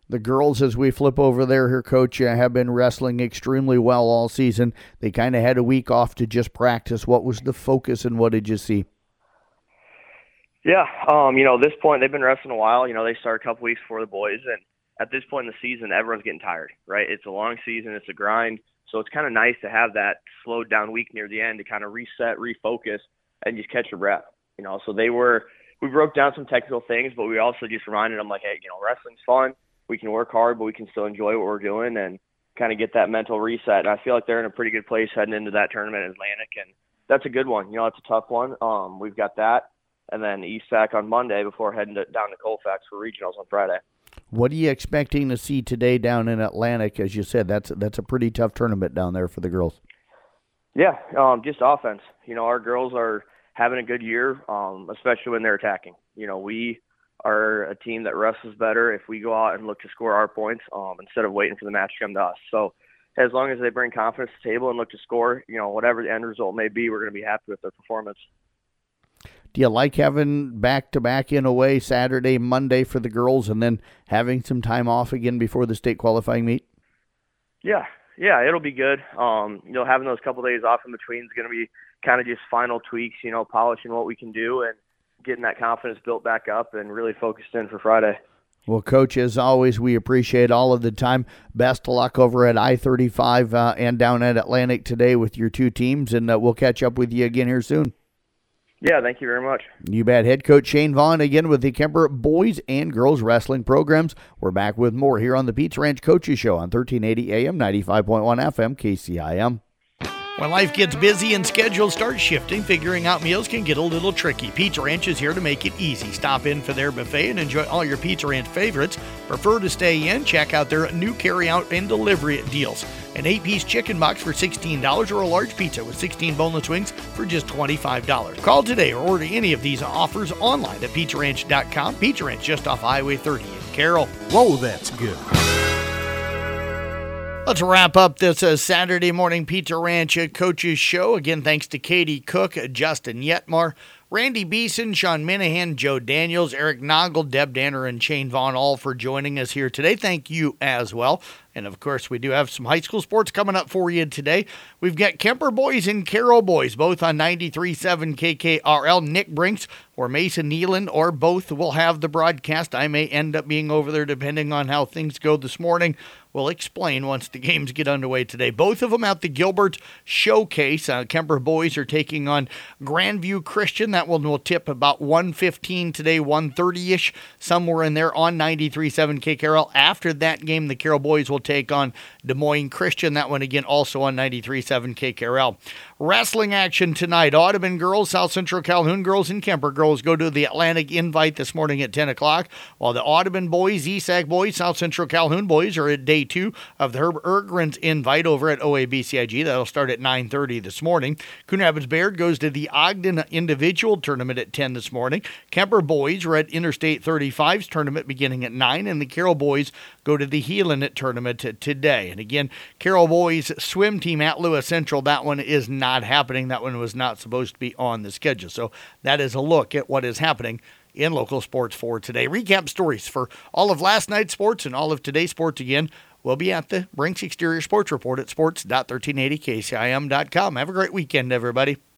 Speaker 3: The girls, as we flip over there here, Coach, have been wrestling extremely well all season. They kind of had a week off to just practice. What was the focus and what did you see?
Speaker 18: Yeah, at this point, they've been wrestling a while. They started a couple weeks before the boys, and at this point in the season, everyone's getting tired, right? It's a long season. It's a grind. So it's kind of nice to have that slowed down week near the end to kind of reset, refocus, and just catch your breath. So we broke down some technical things, but we also just reminded them, like, hey, wrestling's fun. We can work hard, but we can still enjoy what we're doing and kind of get that mental reset. And I feel like they're in a pretty good place heading into that tournament in Atlantic, and that's a good one. It's a tough one. We've got that, and then ESAC on Monday before heading down to Colfax for regionals on Friday.
Speaker 3: What are you expecting to see today down in Atlantic? As you said, that's a pretty tough tournament down there for the girls.
Speaker 18: Yeah, just offense. Our girls are having a good year, especially when they're attacking. We are a team that wrestles better if we go out and look to score our points instead of waiting for the match to come to us. So as long as they bring confidence to the table and look to score, whatever the end result may be, we're going to be happy with their performance.
Speaker 3: Do you like having back-to-back in a way, Saturday, Monday for the girls, and then having some time off again before the state qualifying meet?
Speaker 18: Yeah, it'll be good. Having those couple days off in between is going to be kind of just final tweaks, polishing what we can do and getting that confidence built back up and really focused in for Friday.
Speaker 3: Well, Coach, as always, we appreciate all of the time. Best of luck over at I-35 and down at Atlantic today with your two teams, and we'll catch up with you again here soon.
Speaker 18: Yeah, thank you very much.
Speaker 3: You bet. Head coach Shane Vaughn again with the Kemper boys and girls wrestling programs. We're back with more here on the Pizza Ranch Coaches Show on 1380 AM, 95.1 FM, KCIM.
Speaker 2: When life gets busy and schedules start shifting, figuring out meals can get a little tricky. Pizza Ranch is here to make it easy. Stop in for their buffet and enjoy all your Pizza Ranch favorites. Prefer to stay in? Check out their new carry-out and delivery deals. An 8-piece chicken box for $16 or a large pizza with 16 boneless wings for just $25. Call today or order any of these offers online at PizzaRanch.com. Pizza Ranch just off Highway 30 in Carroll.
Speaker 19: Whoa, that's good.
Speaker 2: Let's wrap up this Saturday morning Pizza Ranch Coaches Show. Again, thanks to Katie Cook, Justin Yetmar, Randy Beeson, Sean Minahan, Joe Daniels, Eric Noggle, Deb Danner, and Shane Vaughn, all for joining us here today. Thank you as well. And, of course, we do have some high school sports coming up for you today. We've got Kemper boys and Carroll boys, both on 93.7 KKRL. Nick Brinks or Mason Nealon, or both will have the broadcast. I may end up being over there depending on how things go this morning. We'll explain once the games get underway today. Both of them at the Gilbert Showcase. Kemper boys are taking on Grandview Christian. That one will tip about 1:15 today, 1:30-ish, somewhere in there on 93.7 KKRL. After that game, the Carroll boys will take on Des Moines Christian. That one, again, also on 93.7 KKRL. Wrestling action tonight. Audubon girls, South Central Calhoun girls, and Kemper girls go to the Atlantic Invite this morning at 10 o'clock, while the Audubon boys, ESAC boys, South Central Calhoun boys are at day 2 of the Herb Ergren's Invite over at OABCIG. That'll start at 9:30 this morning. Coon Rapids Bayard goes to the Ogden Individual Tournament at 10 this morning. Kemper boys are at Interstate 35's tournament beginning at 9, and the Carroll boys go to the Heelan tournament today. And again, Carroll boys swim team at Lewis Central, that one is not happening. That one was not supposed to be on the schedule. So that is a look at what is happening in local sports for today. Recap stories for all of last night's sports and all of today's sports again will be at the Brinks Exterior Sports Report at sports.1380kcim.com. Have a great weekend, everybody.